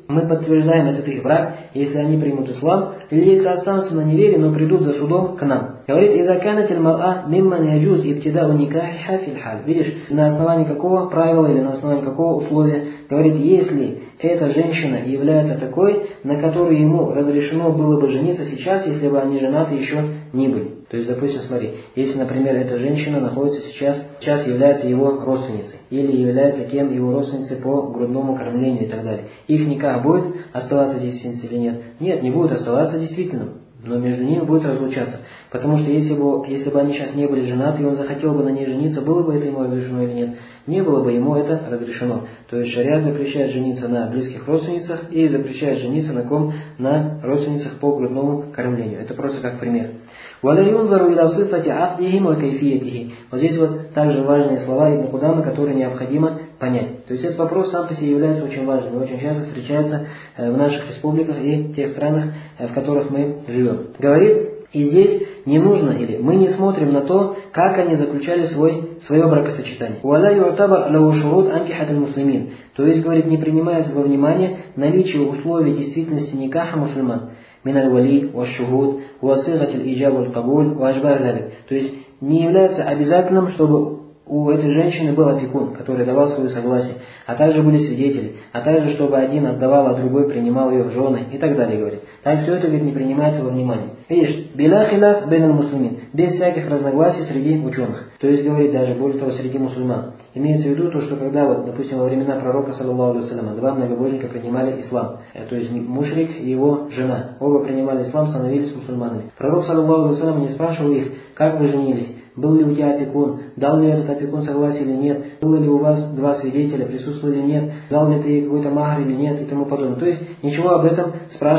мы подтверждаем этот их брак, если они примут ислам, или если останутся на невере, но придут за судом к нам. Говорит, «Иза канат аль-мар'а мимман яджуз ибтидау никахиха фил халь». Видишь, на основании какого правила или на основании какого условия? Говорит, если эта женщина является такой, на которую ему разрешено было бы жениться сейчас, если бы они женаты еще не были. То есть, допустим, смотри, если, например, эта женщина находится сейчас является его родственницей, или является кем его родственницей по грудному кормлению и так далее. Их никак будет оставаться действительным или нет? Нет, не будет оставаться действительным, но между ними будет разлучаться. Потому что если бы они сейчас не были женаты, и он захотел бы на ней жениться, было бы это ему разрешено или нет? Не было бы ему это разрешено. То есть шариат запрещает жениться на близких родственницах и запрещает жениться на ком? На родственницах по грудному кормлению. Это просто как пример. Вот здесь вот также важные слова Ибн Кудамы, которые необходимо понять. То есть этот вопрос сам по себе является очень важным и очень часто встречается в наших республиках и в тех странах, в которых мы живем. Говорит, и здесь не нужно, или мы не смотрим на то, как они заключали свое бракосочетание. То есть, говорит, не принимается во внимание наличие условий действительности никаха мусульман. То есть не является обязательным, чтобы у этой женщины был опекун, который давал свое согласие, а также были свидетели, а также чтобы один отдавал, а другой принимал ее в жены и так далее, говорит. Так все это, говорит, не принимается во внимание. Видишь, биля хиляф бейн аль-муслимин, без всяких разногласий среди ученых. То есть, говорит, даже более того, среди мусульман. Имеется в виду то, что когда, вот, допустим, во времена пророка, саллаллаху алейхи вассаляма, два многобожника принимали ислам. То есть мушрик и его жена. Оба принимали ислам, становились мусульманами. Пророк, саллаллаху алейхи вассаляма, не спрашивал их, как вы женились, был ли у тебя опекун, дал ли этот опекун согласие или нет, было ли у вас два свидетеля, присутствовали или нет, дал ли ты какой-то махр или нет и тому подобное. То есть ничего об этом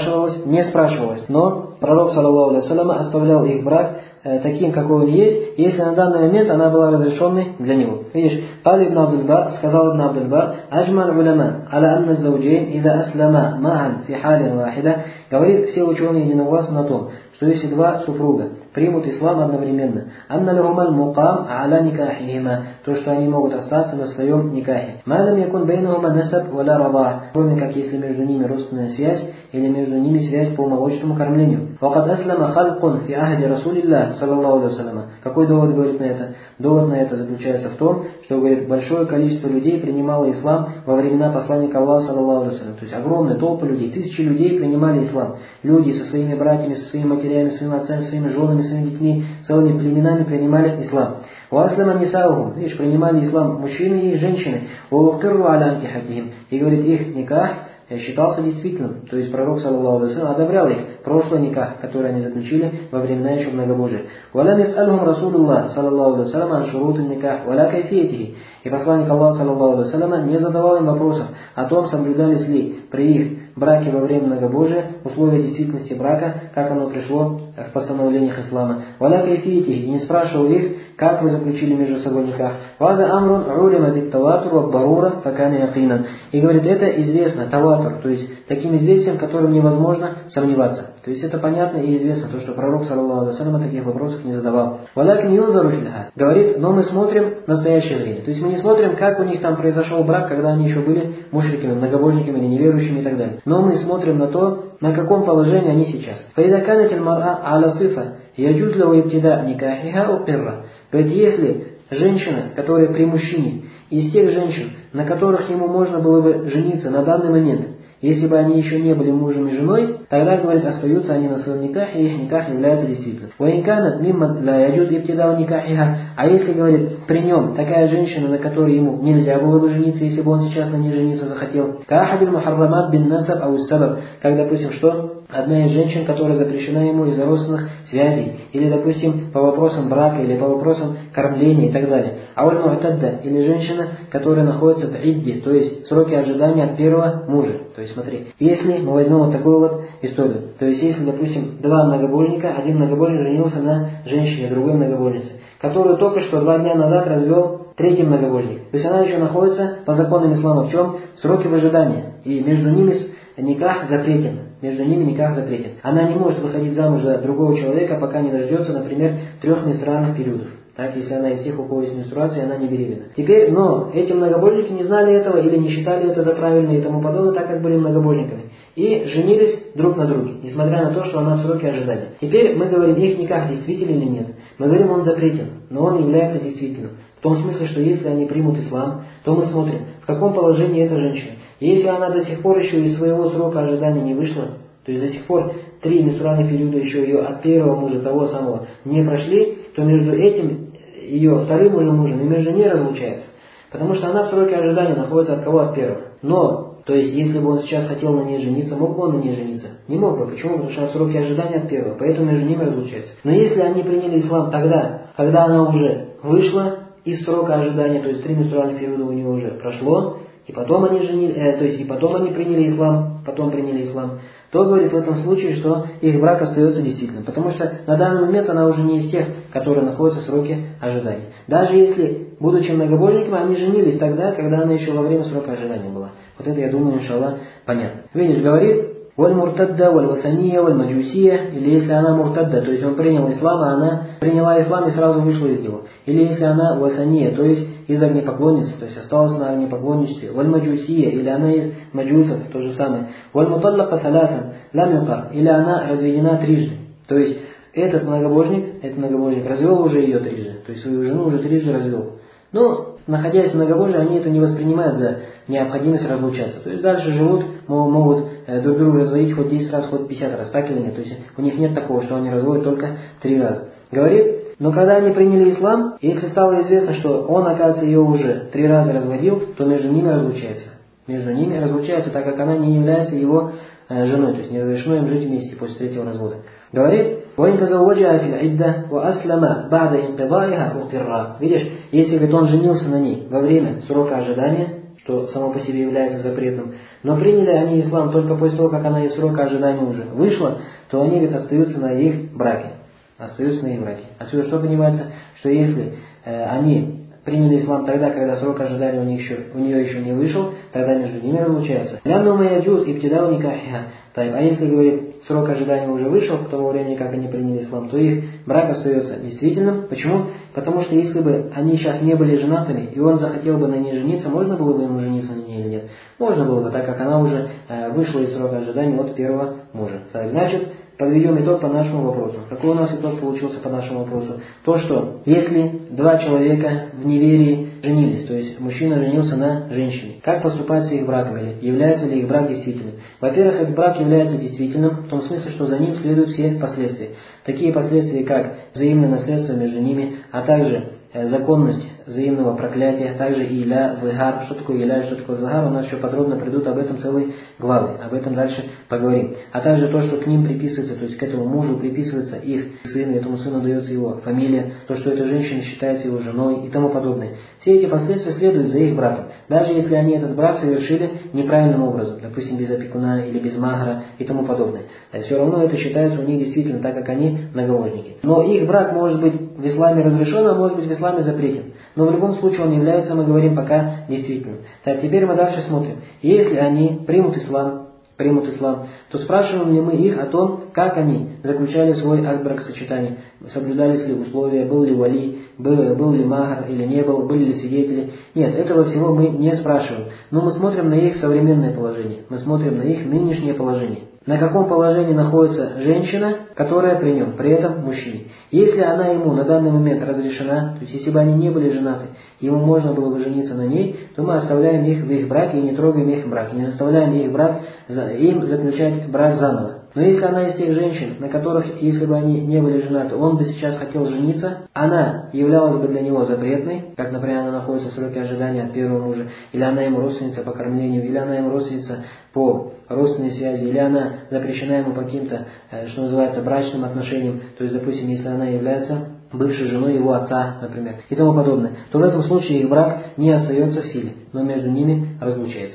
не спрашивалось. Но пророк, саллаллаху алейхи вассаляма, оставлял их брак таким, какой он есть, если на данный момент она была разрешенной для него. Видишь, сказал Ибн Абдуль-Бар, «Аджмаль уляма, аля анна зауджейн, ида аслама ма'ан фи халин вахида». Говорит, все ученые единогласны на том, что если два супруга примут ислам одновременно, анна лахумаль мукам аля никахихима, то, что они могут остаться на своем никахе. Малям якун бейнахума насаб валя рада, кроме как если между ними родственная связь или между ними связь по молочному кормлению. Вакад аслама халкун фи ахди расулиллах, саллаллаху алейхи вассалям. Какой довод говорит на это? Довод на это заключается в том, что, говорит, большое количество людей принимало ислам во времена посланника Аллаха, саллаллаху алейхи вассалям. То есть огромная толпа людей, тысячи людей принимали ислам. Люди со своими братьями, со своими матерями, своими отцами, своими женами, своими детьми, целыми племенами принимали ислам. Уаслама нисаухум, видишь, принимали ислам мужчины и женщины. Уукирру аля антихатихим. И, говорит, их никах считался действительным. То есть пророк, саллаллаху алейхи вассалям, одобрял их прошлый никах, который они заключили во времена еще многобожия. «Валям яс'алхум Расулуллах, саллаллаху алейхи вассалям, ан шурутин никах, валя кайфиетихи». И посланник Аллаха, саллаллаху алейхи вассалям, не задавал им вопросов о том, соблюдались ли при их браке во время многобожия условия действительности брака, как оно пришло в постановлениях ислама. «Валя кайфиетихи». И не спрашивал их, как вы заключили между собой никах. «Ваза амрун улима бит таватур ва барура факана якинан». И говорит, это известно, таватур, то есть таким известием, которым невозможно сомневаться. То есть это понятно и известно, то, что пророк, саллаллаху алейхи вассалям, таких вопросов не задавал. «Валякин юнзару фил халь». Говорит, но мы смотрим в настоящее время. То есть мы не смотрим, как у них там произошел брак, когда они еще были мушриками, многобожниками или неверующими и так далее. Но мы смотрим на то, на каком положении они сейчас. «Фаида канат аль-мар'а аля сифа, яджуз лаху ибтида никахиха укирра». Говорит, если женщина, которая при мужчине, из тех женщин, на которых ему можно было бы жениться на данный момент, если бы они еще не были мужем и женой, тогда, говорит, остаются они на своем никахе, и их никах является действительным. А если, говорит, при нем такая женщина, на которой ему нельзя было бы жениться, если бы он сейчас на ней жениться захотел, как, допустим, что? Одна из женщин, которая запрещена ему из-за родственных связей, или, допустим, по вопросам брака, или по вопросам кормления и так далее. Или женщина, которая находится в идде, то есть сроки ожидания от первого мужа. То есть смотри, если мы возьмем вот такую вот историю, то есть если, допустим, два многобожника, один многобожник женился на женщине, другой многобожнице, которую только что 2 дня назад развел третий многобожник. То есть она еще находится по законам ислама в чем? В сроке ожидания. И между ними никах запретен. Между ними никах запретен. Она не может выходить замуж за другого человека, пока не дождется, например, 3 менструальных периодов. Так, если она из тех, у кого есть менструация, она не беременна. Теперь, но эти многобожники не знали этого или не считали это за правильное и тому подобное, так как были многобожниками. И женились друг на друге, несмотря на то, что она в сроке ожидания. Теперь мы говорим, их никах действителен или нет. Мы говорим, он запретен, но он является действительным. В том смысле, что если они примут ислам, то мы смотрим, в каком положении эта женщина. И если она до сих пор еще из своего срока ожидания не вышла, то есть до сих пор 3 менструальных периода еще ее от первого мужа, того самого, не прошли, то между этим ее вторым мужем и между ней разлучается. Потому что она в сроке ожидания находится от кого? От первого. Но, то есть, если бы он сейчас хотел на ней жениться, мог бы он на ней жениться? Не мог бы. Почему? Потому что она в сроке ожидания от первого. Поэтому между ними разлучается. Но если они приняли ислам тогда, когда она уже вышла из срока ожидания, то есть 3 менструальных периода у нее уже прошло, и потом они и потом они приняли ислам, то говорит в этом случае, что их брак остается действительным. Потому что на данный момент она уже не из тех, которые находятся в сроке ожидания. Даже если, будучи многобожниками, они женились тогда, когда она еще во время срока ожидания была. Вот это, я думаю, иншаллах, понятно. Видишь, говорит, «Валь муртадда, валь васания, валь маджусия», или если она муртадда, то есть он принял ислам, а она приняла ислам и сразу вышла из него. Или если она васания, то есть из огнепоклонницы, то есть осталась на огнепоклонничестве. «Валь маджусия», или она из маджусов, то же самое. «Валь муталлака саласан, лам юкар», или она разведена трижды. То есть этот многобожник развел уже ее трижды, то есть свою жену уже трижды развел. Но, находясь в многобожии, они это не воспринимают за необходимость разлучаться. То есть дальше живут, могут друг друга разводить хоть 10 раз, хоть 50 раз, так или нет. То есть у них нет такого, что они разводят только 3 раза. Говорит, но когда они приняли ислам, если стало известно, что он, оказывается, ее уже 3 раза разводил, то между ними разлучается. Между ними разлучается, так как она не является его женой, то есть не разрешено им жить вместе после 3-го развода. Говорит, видишь, если, говорит, он женился на ней во время срока ожидания, что само по себе является запретным, но приняли они ислам только после того, как она из срока ожидания уже вышла, то они, говорит, остаются на их браке. Отсюда что понимается, что если они приняли ислам тогда, когда срок ожидания у нее еще не вышел, тогда между ними разлучаются. А если, говорит, срок ожидания уже вышел, к тому времени, как они приняли ислам, то их брак остается действительным. Почему? Потому что если бы они сейчас не были женатыми, и он захотел бы на ней жениться, можно было бы ему жениться на ней или нет? Можно было бы, так как она уже вышла из срока ожидания от первого мужа. Так, значит, подведем итог по нашему вопросу. Какой у нас итог получился по нашему вопросу? То, что если 2 человека в неверии женились, то есть мужчина женился на женщине, как поступать с их браком? Является ли их брак действительным? Во-первых, этот брак является действительным в том смысле, что за ним следуют все последствия. Такие последствия, как взаимное наследство между ними, а также законность взаимного проклятия, также иля, зигар. Что такое иля, что такое зигар, у нас еще подробно придут об этом целые главы, об этом дальше поговорим. А также то, что к ним приписывается, то есть к этому мужу приписывается их сын, этому сыну дается его фамилия, то, что эта женщина считается его женой и тому подобное. Все эти последствия следуют за их браком, даже если они этот брак совершили неправильным образом, допустим, без опекуна или без махра и тому подобное. Все равно это считается у них действительно, так как они многобожники. Но их брак может быть в исламе разрешен, а может быть в исламе запретен. Но в любом случае он является, мы говорим, пока действительным. Так, теперь мы дальше смотрим. Если они примут ислам, то спрашиваем ли мы их о том, как они заключали свой акт бракосочетания, соблюдались ли условия, был ли вали, был ли махр или не был, были ли свидетели. Нет, этого всего мы не спрашиваем. Но мы смотрим на их современное положение, мы смотрим на их нынешнее положение. На каком положении находится женщина, которая при нем, при этом мужчине. Если она ему на данный момент разрешена, то есть если бы они не были женаты, ему можно было бы жениться на ней, то мы оставляем их в их браке и не трогаем их брак, не заставляем им заключать брак заново. Но если она из тех женщин, на которых, если бы они не были женаты, он бы сейчас хотел жениться, она являлась бы для него запретной, как, например, она находится в сроке ожидания от первого мужа, или она ему родственница по кормлению, или она ему родственница по родственной связи, или она запрещена ему по каким-то, что называется, брачным отношениям, то есть, допустим, если она является бывшей женой его отца, например, и тому подобное, то в этом случае их брак не остается в силе, но между ними разлучается.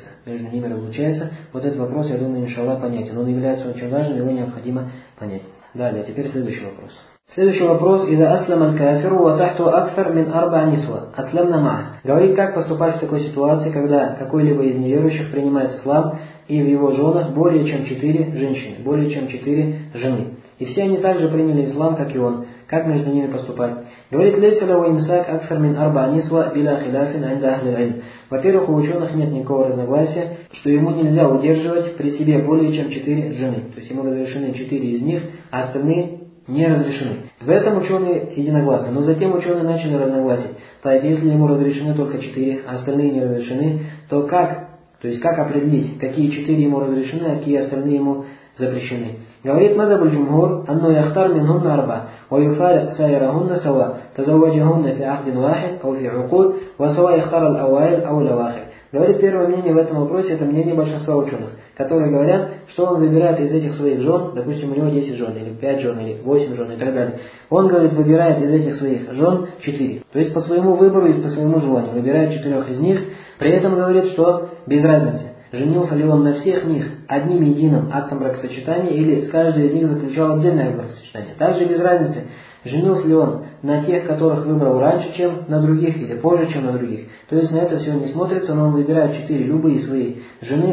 Вот этот вопрос, я думаю, иншаллах, понятен. Он является очень важным, его необходимо понять. Далее, теперь следующий вопрос. Следующий вопрос. «Иза аслам аль-кафиру ва тахту акфар мин арба нисва. Аслямна ма». Говорит, как поступать в такой ситуации, когда какой-либо из неверующих принимает ислам, и в его женах более чем 4 женщины, более чем 4 жены. И все они также приняли ислам, как и он. как между ними поступать. Говорит, лейса лау имсак аксар мин арба нисва биля хиляфин инда ахли илм. Во-первых, у ученых нет никакого разногласия, что ему нельзя удерживать при себе более чем 4 жены. То есть ему разрешены 4 из них, а остальные не разрешены. В этом ученые единогласны. Но затем ученые начали разногласить. Так, если ему разрешены только 4, а остальные не разрешены, то как определить, какие 4 ему разрешены, а какие остальные ему запрещены? Говорит мазаб аль-джумхур, анну яхтар минхунна арба, ва юфарик сайрахунна сава, тазавваджахунна фи ахдин вахид, ау фи укуд, ва сава яхтар аль-ауаиль ау лавахид. Говорит, первое мнение в этом вопросе, это мнение большинства ученых, которые говорят, что он выбирает из этих своих жен, допустим, у него 10 жен, или 5 жен, или 8 жен, и так далее. Он, говорит, выбирает из этих своих жен 4. То есть по своему выбору и по своему желанию выбирает 4 из них. При этом говорит, что без разницы, женился ли он на всех них одним единым актом бракосочетания, или с каждой из них заключал отдельное бракосочетание. Также без разницы, женился ли он на тех, которых выбрал раньше, чем на других, или позже, чем на других. То есть на это все не смотрится, но он выбирает 4 любые свои жены,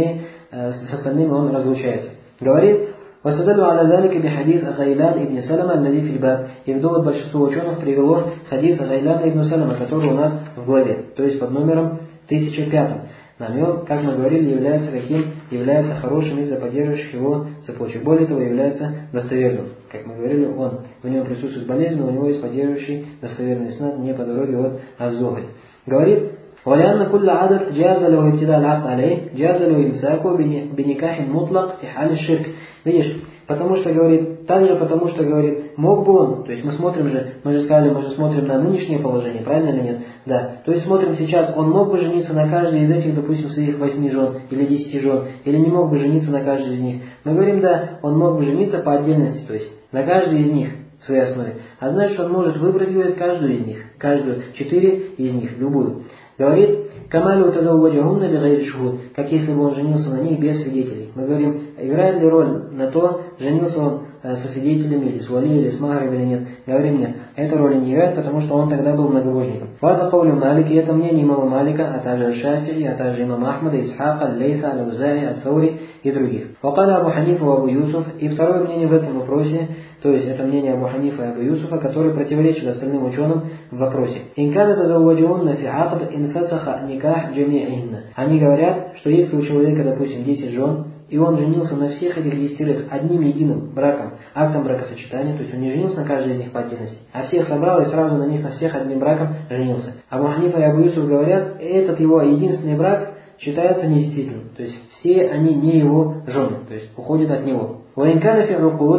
с остальными он разлучается. Говорит, وَسَدَلُّ عَلَى ذَلِكَ بِحَدِيث غَيْلَانَ ибн Салама الَّذِي فِي الْبَابِ. И в довод большинство ученых привело хадис Гайляна ибн Салама, который у нас в главе, то есть под номером 1005. Намек, как мы говорили, является каким? Является хорошим из-за поддерживающих его цепочек. Более того, является достоверным. Как мы говорили, в нем присутствует болезнь, но у него есть поддерживающий достоверный снад не по дороге от Аз-Зухри. Говорит, وَلِأَنَّ كُلَّ عَدَدْ جَازَ لَهُ ابْتِدَاءُ الْعَقْدِ عَلَيْهِ جَازَ لَهُ إِمْسَاكُهُ بِنِكَاحٍ مُطْلَقٍ فِي حَالِ الشِّرْكِ. Видишь, потому что, говорит, мог бы он, то есть мы же смотрим на нынешнее положение, правильно или нет? Да. То есть смотрим сейчас, он мог бы жениться на каждой из этих, допустим, своих 8 жен, или 10 жен, или не мог бы жениться на каждой из них. Мы говорим, да, он мог бы жениться по отдельности, то есть на каждой из них в своей основе. А значит, он может выбрать, говорит, каждую из них, 4 из них, любую. Говорит, камалю тазавваджахунна бигайри шухуд, как если бы он женился на них без свидетелей. Мы говорим, играет ли роль на то, женился он со свидетелями, или с вали, или с махром, или нет. Говорим, нет, эта роль не играет, потому что он тогда был многобожником. Вада каулю Малики, это мнение имама Малика, а также Шафии, а также имама Ахмада, Исхака, Лейса, Аль-Аузаи, Ат-Таури и других. Вакаля Абу Ханифа и Абу Юсуф, и второе мнение в этом вопросе, то есть это мнение Абу Ханифа и Абу Юсуфа, которое противоречит остальным ученым в вопросе. Инкана тазавваджахунна фи акд инфасаха никах джами'инна. Они говорят, что если у человека, допустим, 10 жен, и он женился на всех этих 10 одним единым браком, актом бракосочетания, то есть он не женился на каждой из них по отдельности, а всех собрал и сразу на них на всех одним браком женился. Абу Ханифа и Абу Юсуф говорят, этот его единственный брак считается недействительным, то есть все они не его жены, то есть уходят от него. А если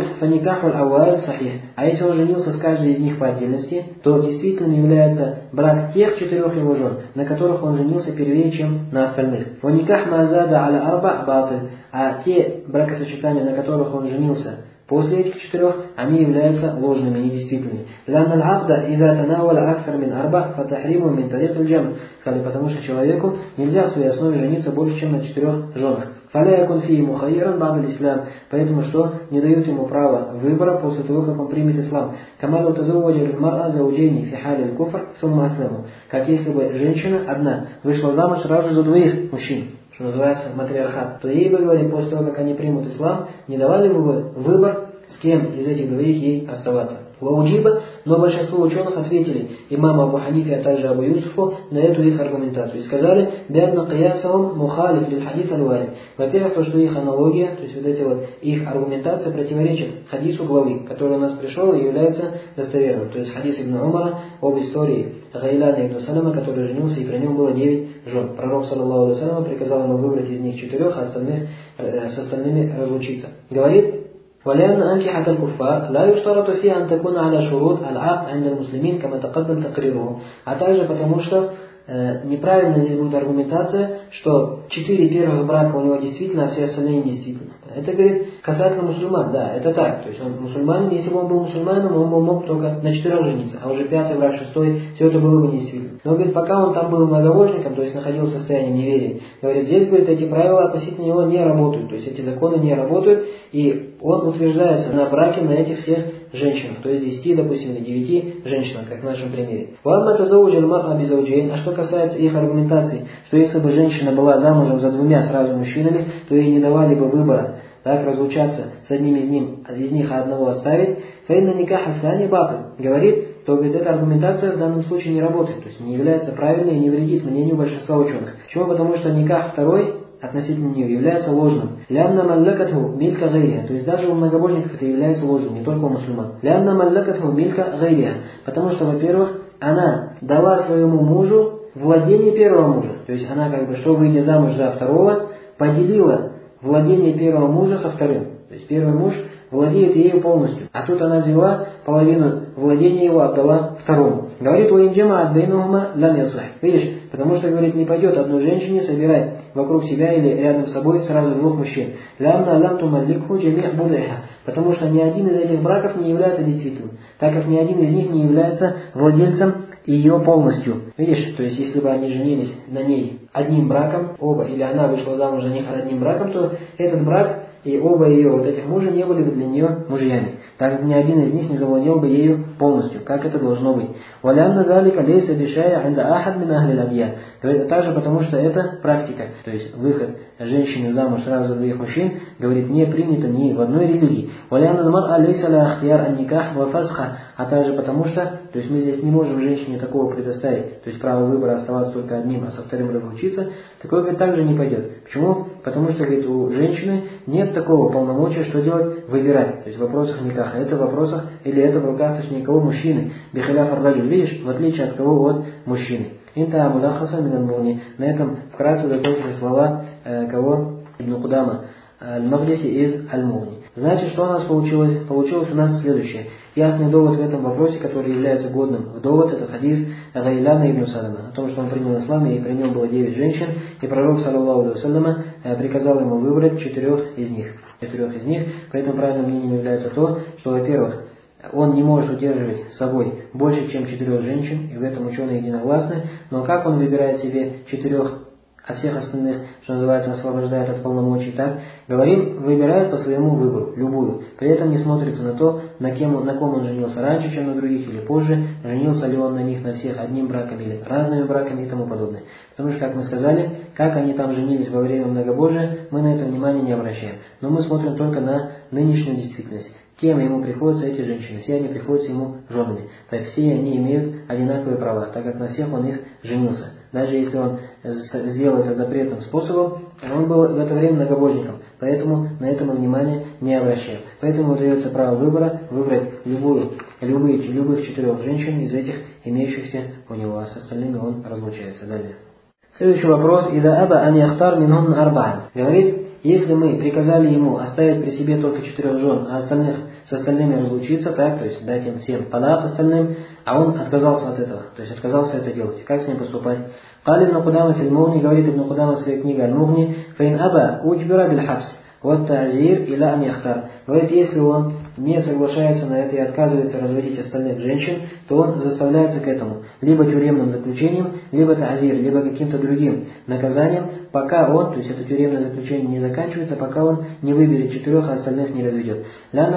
он женился с каждой из них по отдельности, то действительно является брак тех 4 его жен, на которых он женился первее, чем на остальных. А те бракосочетания, на которых он женился после этих 4, они являются ложными, недействительными. Сказали, потому что человеку нельзя в своей основе жениться больше, чем на 4 женах. Поэтому что не дают ему права выбора после того, как он примет ислам. Как если бы женщина одна вышла замуж сразу за 2 мужчин, что называется матриархат, то ей бы, говорит, после того, как они примут ислам, не давали бы выбор, с кем из этих 2 ей оставаться. Вауджиба, но большинство ученых ответили имаму Абу Ханифе, а также Абу Юсуфу на эту их аргументацию. И сказали, бядна киясаум мухалиф лиль хадис аль-варид. Во-первых, то, что их аналогия, то есть вот эти вот их аргументация противоречит хадису главы, который у нас пришел и является достоверным. То есть хадис Ибн Умара об истории Гайляна ибн Салама, который женился, и при нем было 9 жен. Пророк, саллаллаху алейхи ва саллям, приказал ему выбрать из них 4, а с остальными разлучиться. Говорит, ولأن أنكحة الكفار لا يشترط فيها أن تكون على شروط العقد عند المسلمين كما تقدم تقريره. А также потому что неправильно здесь будет аргументация, что 4 первых брака у него действительно, а все остальные недействительны. Это, говорит, касательно мусульман, да, это так. То есть он мусульманин, если бы он был мусульманином, он мог только на 4 жениться, а уже 5-й брак, 6-й, все это было бы недействительно. Но, говорит, пока он там был многобожником, то есть находился в состоянии неверия, говорит, здесь, говорит, эти правила относительно него не работают, то есть эти законы не работают, и он утверждается на браке на этих всех женщинах, то есть 10, допустим, или 9 женщинах, как в нашем примере. А что касается их аргументации, что если бы женщина была замужем за 2 сразу мужчинами, то ей не давали бы выбора так разлучаться с одним из них, а одного оставить, фейна никаха сани батл, говорит, то говорит, эта аргументация в данном случае не работает, то есть не является правильной и не вредит мнению большинства ученых. Почему? Потому что никах второй относительно нее является ложным. Лянна маллакатху милька гайриха, то есть даже у многобожников это является ложным, не только у мусульман. Лянна маллакатху милька гайриха, потому что, во-первых, она дала своему мужу владение первого мужа. То есть она что выйдя замуж за второго, поделила владение первого мужа со вторым. То есть первый муж владеет ею полностью. А тут она взяла половину владения его, отдала второму. Говорит, видишь, потому что, говорит, не пойдет одной женщине собирать вокруг себя или рядом с собой сразу двух мужчин. Потому что ни один из этих браков не является действительным, так как ни один из них не является владельцем ее полностью. Видишь, то есть если бы они женились на ней одним браком, оба, или она вышла замуж за них одним браком, то этот брак и оба ее вот этих мужа не были бы для нее мужьями, так как ни один из них не завладел бы ею полностью, как это должно быть. Говорит, также потому, что это практика, то есть выход женщины замуж сразу за двоих мужчин, говорит, не принято ни в одной религии. А также потому, что, то есть мы здесь не можем женщине такого предоставить, то есть право выбора оставаться только одним, а со вторым разлучиться, такое, говорит, также не пойдет. Почему? Потому что, говорит, у женщины нет такого полномочия, что делать, выбирать, то есть в вопросах никаха. Это в вопросах, или это в руках, точнее, кого мужчины. Бихиляф ар-раджуль, видишь, в отличие от кого, от мужчины. Инта мулахаса мин аль-мугни. На этом вкратце закончили слова кого? Ибн Кудама аль-Магдиси из аль-Мугни. Значит, что у нас получилось? Получилось у нас следующее. Ясный довод в этом вопросе, который является годным довод, это хадис Гайляна ибн Салама, о том, что он принял ислам, и при нем было 9 женщин, и пророк, саллаллаху алейхи вассаляма, приказал ему выбрать 4 из них. Поэтому правильным мнением является то, что, во-первых, он не может удерживать с собой больше, чем 4 женщин, и в этом ученые единогласны, но как он выбирает себе 4 от всех остальных, что называется, освобождает от полномочий, так, говорим, выбирает по своему выбору, любую. При этом не смотрится на то, на ком он женился раньше, чем на других, или позже, женился ли он на них, на всех одним браком или разными браками и тому подобное. Потому что, как мы сказали, как они там женились во время многобожия, мы на это внимание не обращаем. Но мы смотрим только на нынешнюю действительность. Кем ему приходятся эти женщины? Все они приходятся ему женами. Так все они имеют одинаковые права, так как на всех он их женился. Даже если он сделал это запретным способом, он был в это время многобожником. Поэтому на это мы внимание не обращаем. Поэтому дается право выбора выбрать любых 4 женщин из этих имеющихся у него, а с остальными он разлучается. Далее. Следующий вопрос. Ида аба ан яхтар минхун арбаан. Говорит, если мы приказали ему оставить при себе только 4 жен, а с остальными разлучиться, так, то есть дать им всем талак остальным, а он отказался от этого, то есть отказался это делать. Как с ним поступать? Кали ибн Кудама фил Мугни, говорит Ибн Кудама в своей книге Аль-Мугни, фаин аба уджбира биль хабс, вот та'зир иля ан яхтар. Говорит, если он не соглашается на это и отказывается разводить остальных женщин, то он заставляется к этому либо тюремным заключением, либо та'зир, либо каким-то другим наказанием, пока он, то есть это тюремное заключение не заканчивается, пока он не выберет 4, а остальных не разведет.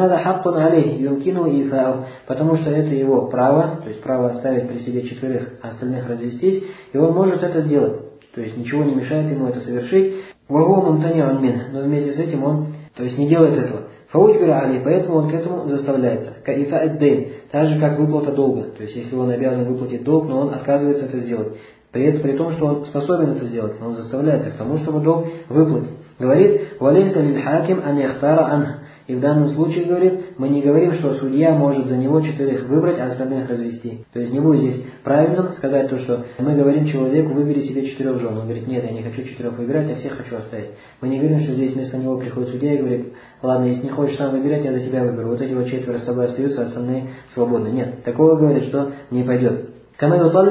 Потому что это его право, то есть право оставить при себе 4, а остальных развестись, и он может это сделать. То есть ничего не мешает ему это совершить. Но вместе с этим он, то есть не делает этого. Поэтому он к этому заставляется. Так же, как выплата долга. То есть если он обязан выплатить долг, но он отказывается это сделать. При том, что он способен это сделать, но он заставляется к тому, чтобы долг выплатить. Говорит, «Валейса лиль хаким ан яхтара анх». И в данном случае, говорит, мы не говорим, что судья может за него 4 выбрать, а остальных развести. То есть не будет здесь правильным сказать то, что мы говорим человеку, выбери себе 4 жен. Он говорит, нет, я не хочу 4 выбирать, я всех хочу оставить. Мы не говорим, что здесь вместо него приходит судья и говорит, ладно, если не хочешь сам выбирать, я за тебя выберу. Вот эти вот 4 с тобой остаются, а остальные свободны. Нет, такого, говорит, что не пойдет. То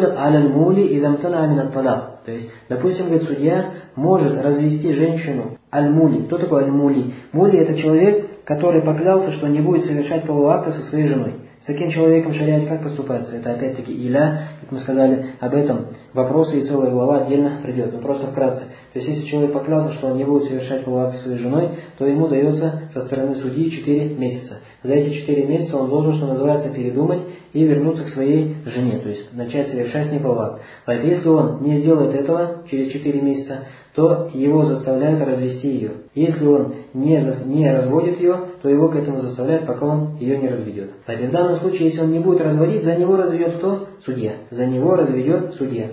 есть, допустим, говорит, судья может развести женщину аль-мули. Кто такой аль-мули? Мули — это человек, который поклялся, что не будет совершать полуакта со своей женой. С таким человеком в шариате как поступается? Это опять-таки иля, как мы сказали, об этом вопросы и целая глава отдельно придет. Но просто вкратце. То есть, если человек поклялся, что он не будет совершать полуакт со своей женой, то ему дается со стороны судьи 4 месяца. за эти 4 месяца он должен, что называется, передумать и вернуться к своей жене, то есть начать совершать с ней половак. Поэтому если он не сделает этого через 4 месяца, то его заставляют развести ее. Если он не разводит ее, то его к этому заставляют, пока он ее не разведет. Поэтому в данном случае, если он не будет разводить, за него разведет кто? Судья. За него разведет судья.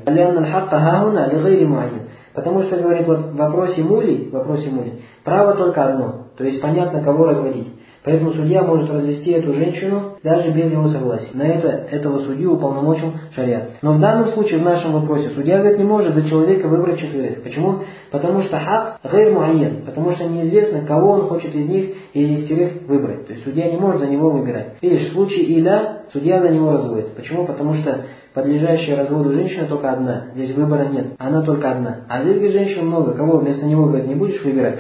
Потому что, говорит, вот в вопросе мули, право только одно. То есть понятно, кого разводить. Поэтому судья может развести эту женщину даже без его согласия. На этого судью уполномочил шариат. Но в данном случае, в нашем вопросе, судья, говорит, не может за человека выбрать 4. Почему? Потому что хак гайр муайян. Потому что неизвестно, кого он хочет из них, из 10 выбрать. То есть судья не может за него выбирать. Видишь, в случае иля судья за него разводит. Почему? Потому что подлежащая разводу женщина только одна. Здесь выбора нет. Она только одна. А здесь, говорит, женщин много. Кого вместо него, говорит, не будешь выбирать?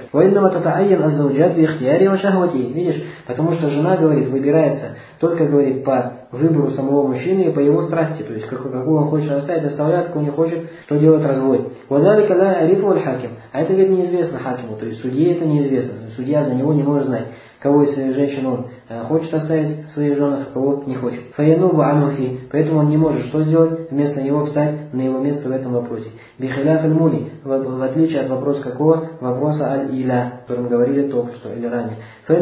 Видишь? Потому что жена, говорит, выбирается только, говорит, по выбору самого мужчины и по его страсти. То есть, какую он хочет оставить, оставляет, какую не хочет, что делать развод. А это, говорит, неизвестно хакиму. То есть, судье это неизвестно. Судья за него не может знать, кого из своих женщин он хочет оставить в своих женах, а кого не хочет. Поэтому он не может что сделать? Вместо него встать на его место в этом вопросе. В отличие от вопроса какого? Вопроса аль-иля, о котором говорили только что или ранее.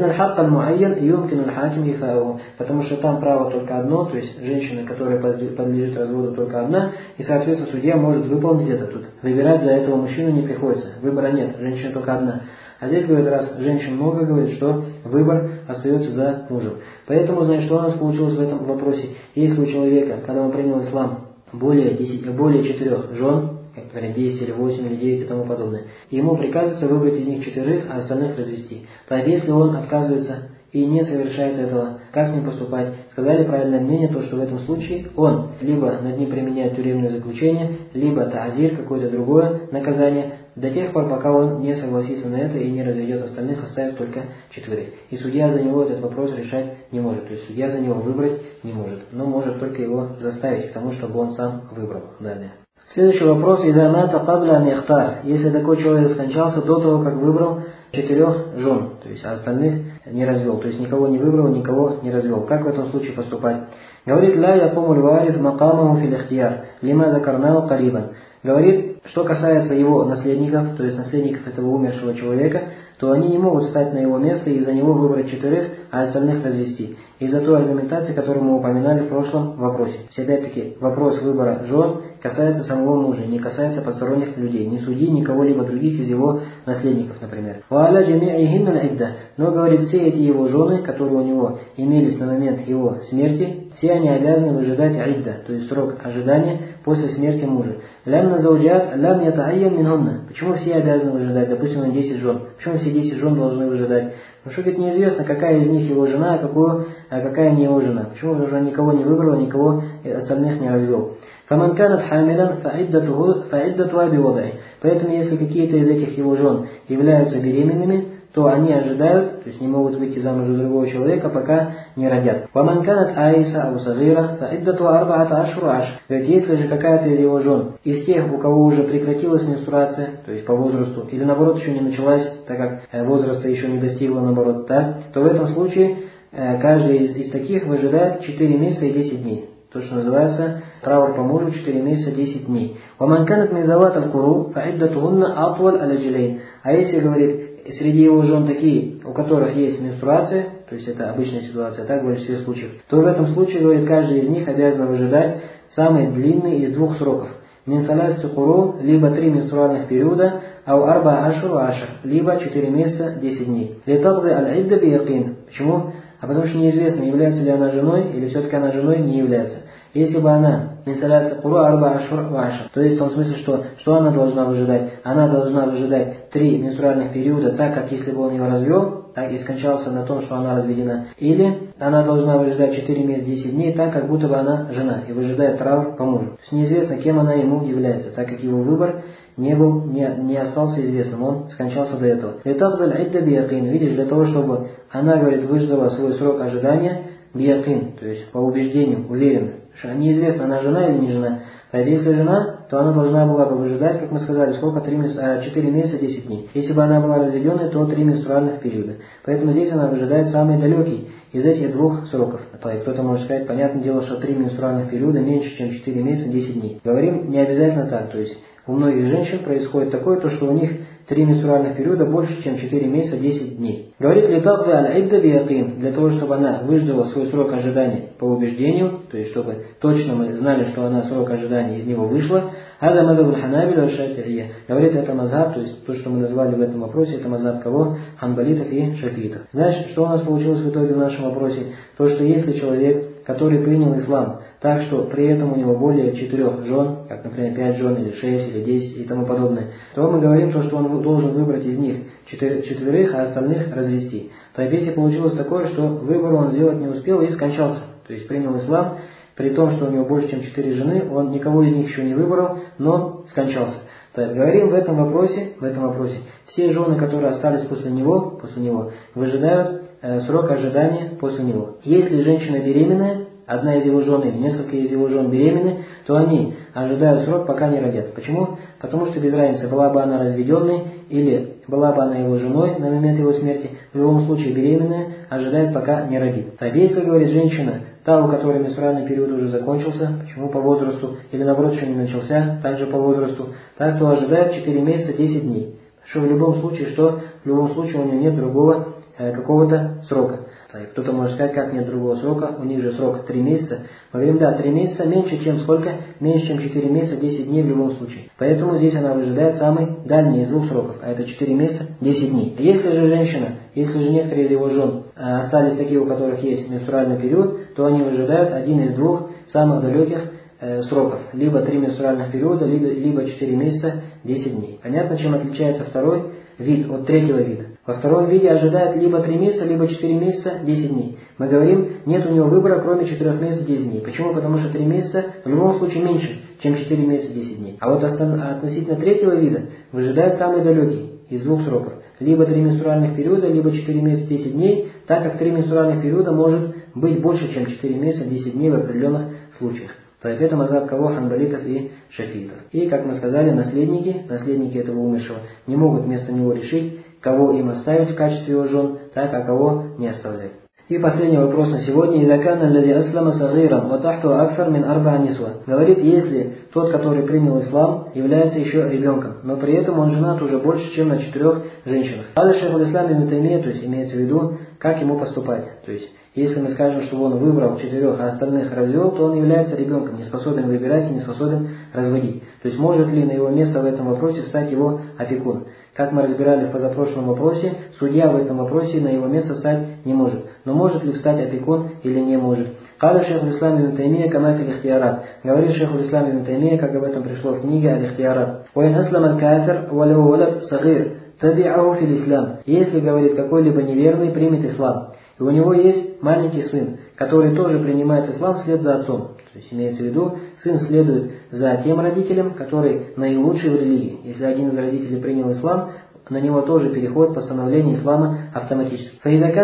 Потому что там право только одно, то есть женщина, которая подлежит разводу, только одна, и, соответственно, судья может выполнить это тут. Выбирать за этого мужчину не приходится. Выбора нет, женщина только одна. А здесь, говорит, раз женщин много, говорит, что выбор остается за мужем. Поэтому, значит, что у нас получилось в этом вопросе? Если у человека, когда он принял ислам, более 4 жен, как говорят, 10 или 8 или 9 и тому подобное, ему приказывается выбрать из них 4, а остальных развести. Так если он отказывается и не совершает этого, как с ним поступать? Сказали правильное мнение, то, что в этом случае он либо над ним применяет тюремное заключение, либо та'зир, какое-то другое наказание, до тех пор, пока он не согласится на это и не разведет остальных, оставив только 4. И судья за него этот вопрос решать не может. То есть судья за него выбрать не может, но может только его заставить к тому, чтобы он сам выбрал. Далее. Следующий вопрос. Если такой человек скончался до того, как выбрал 4 жен, то есть а остальных не развел, то есть никого не выбрал, никого не развел. Как в этом случае поступать? Говорит, ла якумуль варис макамаху фил ихтияр, лима закарнау карибан. Говорит, что касается его наследников, то есть наследников этого умершего человека, то они не могут встать на его место и за него выбрать 4, а остальных развести. Из-за той аргументации, которую мы упоминали в прошлом вопросе. То есть, опять-таки, вопрос выбора жен касается самого мужа, не касается посторонних людей, ни судьи, ни кого-либо других из его наследников, например. Но, говорит, все эти его жены, которые у него имелись на момент его смерти, все они обязаны выжидать идда, то есть срок ожидания после смерти мужа. Почему все обязаны выжидать? Допустим, он 10 жен. Почему все 10 жен должны выжидать? Потому что, говорит, неизвестно, какая из них его жена, а какая не его жена. Почему? Потому что он никого не выбрал, никого остальных не развел. Поэтому, если какие-то из этих его жен являются беременными, то они ожидают, то есть не могут выйти замуж за другого человека, пока не родят. Ведь если же какая-то из его жен, из тех, у кого уже прекратилась менструация, то есть по возрасту, или наоборот еще не началась, так как возраста еще не достигла, наоборот, так, то в этом случае каждый из таких выжидает 4 месяца и 10 дней. То, что называется траур по мужу 4 месяца 10 дней. А если, говорит, среди его жен такие, у которых есть менструация, то есть это обычная ситуация, так в большинстве случаев, то в этом случае, говорит, каждый из них обязан выжидать самый длинный из 2 сроков. Минсаляс куру, либо 3 менструальных периода, ау арба ашур ашар, либо 4 месяца 10 дней. Почему? А потому что неизвестно, является ли она женой, или все-таки она женой не является. Если бы она минсаляс куру арба ашур ашар, то есть в том смысле, что она должна выжидать? Она должна выжидать 3 менструальных периода, так как если бы он ее развел, так и скончался на том, что она разведена. Или она должна выжидать 4 месяца 10 дней, так как будто бы она жена, и выжидает траур по мужу. То есть неизвестно, кем она ему является, так как его выбор не остался известным, он скончался до этого. Видишь, для того, чтобы она, говорит, выждала свой срок ожидания, биякин, то есть по убеждению, уверенно, что неизвестно, она жена или не жена. А если жена, то она должна была бы выжидать, как мы сказали, сколько? 4 месяца 10 дней. Если бы она была разведенной, то 3 менструальных периода. Поэтому здесь она выжидает самый далекий из этих двух сроков. Кто-то может сказать, понятное дело, что 3 менструальных периода меньше, чем 4 месяца 10 дней. Говорим, не обязательно так. То есть у многих женщин происходит такое, то, что у них 3 менструальных периода больше, чем 4 месяца 10 дней. Говорит, литакви аль-идда биякин, для того, чтобы она выждала свой срок ожидания по убеждению, то есть чтобы точно мы знали, что она срок ожидания из него вышла. Ада мадабуль ханабиля шафи'ия. Говорит, это мазхаб, то есть то, что мы назвали в этом вопросе, это мазхаб кого? Ханбалитов и шафиитов. Значит, что у нас получилось в итоге в нашем вопросе? То, что если человек, который принял ислам, так что при этом у него более 4 жен, как, например, 5 жен, или 6, или 10 и тому подобное, то мы говорим то, что он должен выбрать из них 4, а остальных развести. То есть, если получилось такое, что выбор он сделать не успел и скончался, то есть принял ислам, при том, что у него больше, чем 4 жены, он никого из них еще не выбрал, но скончался. Так, говорим в этом вопросе, все жены, которые остались после него, выжидают срок ожидания после него. Если женщина беременная, одна из его жен или несколько из его жен беременны, то они ожидают срок, пока не родят. Почему? Потому что без разницы, была бы она разведенной или была бы она его женой на момент его смерти, в любом случае беременная ожидает, пока не родит. Так, если, говорит женщина, та, у которой менструальный период уже закончился, почему по возрасту, или наоборот еще не начался, также по возрасту, так, то ожидает 4 месяца 10 дней. Что в любом случае, у нее нет другого какого-то срока. Кто-то может сказать, как нет другого срока, у них же срок 3 месяца. Мы говорим, да, 3 месяца меньше, чем сколько? Меньше, чем 4 месяца, 10 дней в любом случае. Поэтому здесь она выжидает самый дальний из двух сроков, а это 4 месяца, 10 дней. Если же некоторые из его жен остались такие, у которых есть менструальный период, то они выжидают один из двух самых далеких сроков. Либо 3 менструальных периода, либо 4 месяца, 10 дней. Понятно, чем отличается второй вид от третьего вида. Во втором виде ожидает либо 3 месяца, либо 4 месяца, 10 дней. Мы говорим, нет у него выбора, кроме 4 месяцев, 10 дней. Почему? Потому что 3 месяца в любом случае меньше, чем 4 месяца, 10 дней. А вот относительно третьего вида выжидает самый далекий из двух сроков. Либо 3 менструальных периода, либо 4 месяца, 10 дней, так как 3 менструальных периода может быть больше, чем 4 месяца, 10 дней в определенных случаях. То есть это мазхаб кого? Ханбалитов и шафиитов. И, как мы сказали, наследники этого умершего не могут вместо него решить, кого им оставить в качестве его жен, так, а кого не оставлять. И последний вопрос на сегодня. Говорит, если тот, который принял ислам, является еще ребенком, но при этом он женат уже больше, чем на 4 женщинах. Шейхуль ислам ибн Таймия, то есть имеется в виду, как ему поступать. То есть, если мы скажем, что он выбрал 4, а остальных развел, то он является ребенком, не способен выбирать и не способен разводить. То есть, может ли на его место в этом вопросе встать его опекун? Как мы разбирали в позапрошлом вопросе, судья в этом вопросе на его место встать не может. Но может ли встать опекун или не может? Каля шейхуль ислам ибн Таймия кама фил ихтиярат. Говорит шейхуль ислам ибн Таймия, как об этом пришло в книге аль-ихтиярат. Уэн аслам аль-кафир валау валад сагир таби'аху фил ислам. Если, говорит, какой-либо неверный примет ислам, и у него есть маленький сын, который тоже принимает ислам вслед за отцом. То есть имеется в виду, сын следует за тем родителем, который наилучший в религии. Если один из родителей принял ислам, на него тоже переходит постановление ислама автоматически.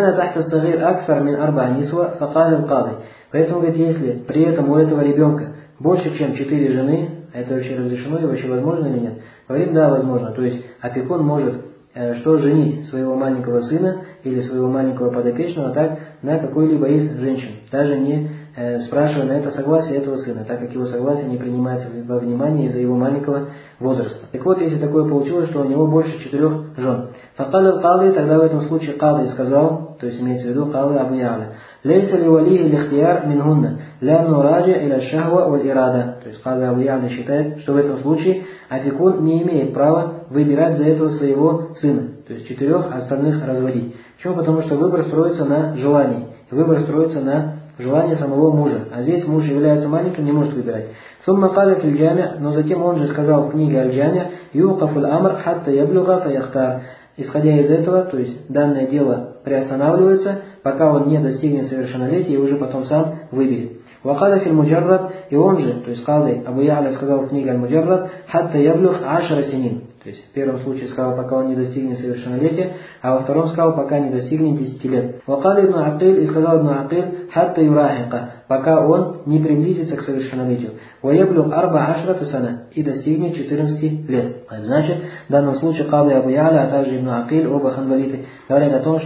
Поэтому, говорит, если при этом у этого ребенка больше, чем 4 жены, а это вообще разрешено и вообще возможно или нет? Говорим, да, возможно. То есть опекун может женить своего маленького сына или своего маленького подопечного так на какой-либо из женщин, даже не спрашивая на это согласие этого сына, так как его согласие не принимается во внимание из-за его маленького возраста. Так вот, если такое получилось, что у него больше 4 жен. Факал кады, тогда в этом случае кады сказал, то есть имеется в виду кады Абу Я'ля, лейса ли валихи лихтияр мингунна, лянну раджи иля шахва валь ирада. То есть кады Абу Я'ля считает, что в этом случае опекун не имеет права выбирать за этого своего сына, то есть 4 остальных разводить. Почему? Потому что выбор строится на желании, выбор строится на желание самого мужа. А здесь муж является маленьким, не может выбирать. Сумма каля фил джами', но затем он же сказал в книге Аль-Джами', юкафуль амр хатта яблуга фаяхтар. Исходя из этого, то есть данное дело приостанавливается, пока он не достигнет совершеннолетия и уже потом сам выберет. Вакаля фил муджаррад, и он же, то есть кады Абу Я'ля сказал в книге Аль-Муджаррад, хатта яблуг 10 синин. То есть в первом случае сказал, пока он не достигнет совершеннолетия, а во втором сказал, пока не достигнет 10 лет. Вакаля ибн Акиль, и сказал ибн Акиль, хатта юрахика, пока он не приблизится к совершеннолетию. Ваyaблуг 14 сана, и достигнет 14 лет. Значит, в данном случае кады Абу Я'ля, а также ибн Акиль, оба ханбалиты, говорят о том, что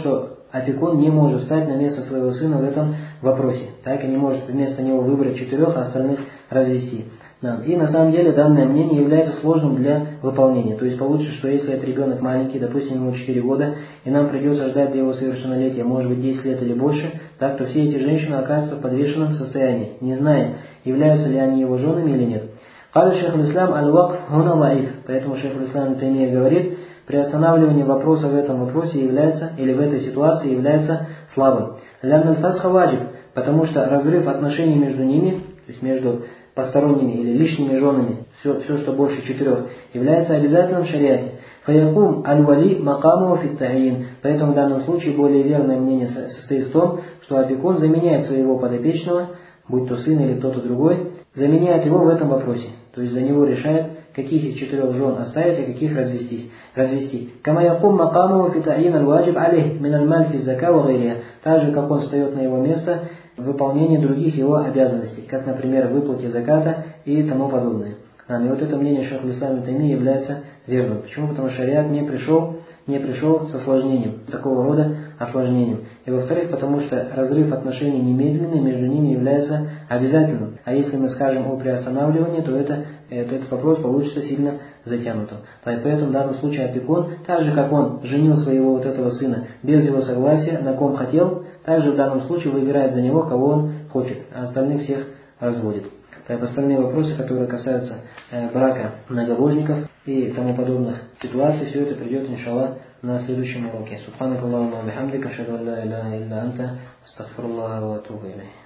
опекун не может встать на место своего сына в этом вопросе. Так и не может вместо него выбрать 4, а остальных развести. Да. И на самом деле данное мнение является сложным для выполнения. То есть получится, что если этот ребенок маленький, допустим, ему 4 года, и нам придется ждать до его совершеннолетия, может быть 10 лет или больше, так, то все эти женщины окажутся в подвешенном состоянии, не зная, являются ли они его женами или нет. Каля шейх аль-Ислам аль-Вакф хуна лаиф. Поэтому шейх аль-Ислам Таймия говорит, приостанавливание вопроса в этом вопросе является, или в этой ситуации является слабым. Лянн аль-фасха ваджиб, потому что разрыв отношений между ними, то есть между посторонними или лишними женами, все, что больше 4, является обязательным в шариате. Фаякум аль-вали макаму фиттаин. Поэтому в данном случае более верное мнение состоит в том, что опекун заменяет своего подопечного, будь то сын или кто-то другой, заменяет его в этом вопросе. То есть за него решает, каких из 4 жен оставить, а каких развести. Кама якум макаму фиттаин аль-ваджиб алейх мин аль-маль фи зака ва гайриха. Так же, как он встает на его место в выполнении других его обязанностей, как, например, выплате заката и тому подобное. И вот это мнение шейха аль-Ислама Таймии является верным. Почему? Потому что шариат не пришел с осложнением, такого рода осложнением. И во-вторых, потому что разрыв отношений немедленный между ними является обязательным. А если мы скажем о приостанавливании, то этот вопрос получится сильно затянутым. Поэтому в данном случае опекун, так же как он женил своего вот этого сына без его согласия, на ком хотел, также в данном случае выбирает за него, кого он хочет, а остальных всех разводит. Остальные вопросы, которые касаются брака многобожников и тому подобных ситуаций, все это придет, иншаллах, на следующем уроке. Субханакаллахумма ва бихамдика, ашхаду ан ла иляха илля анта, астагфируллаха ва атубу илейх.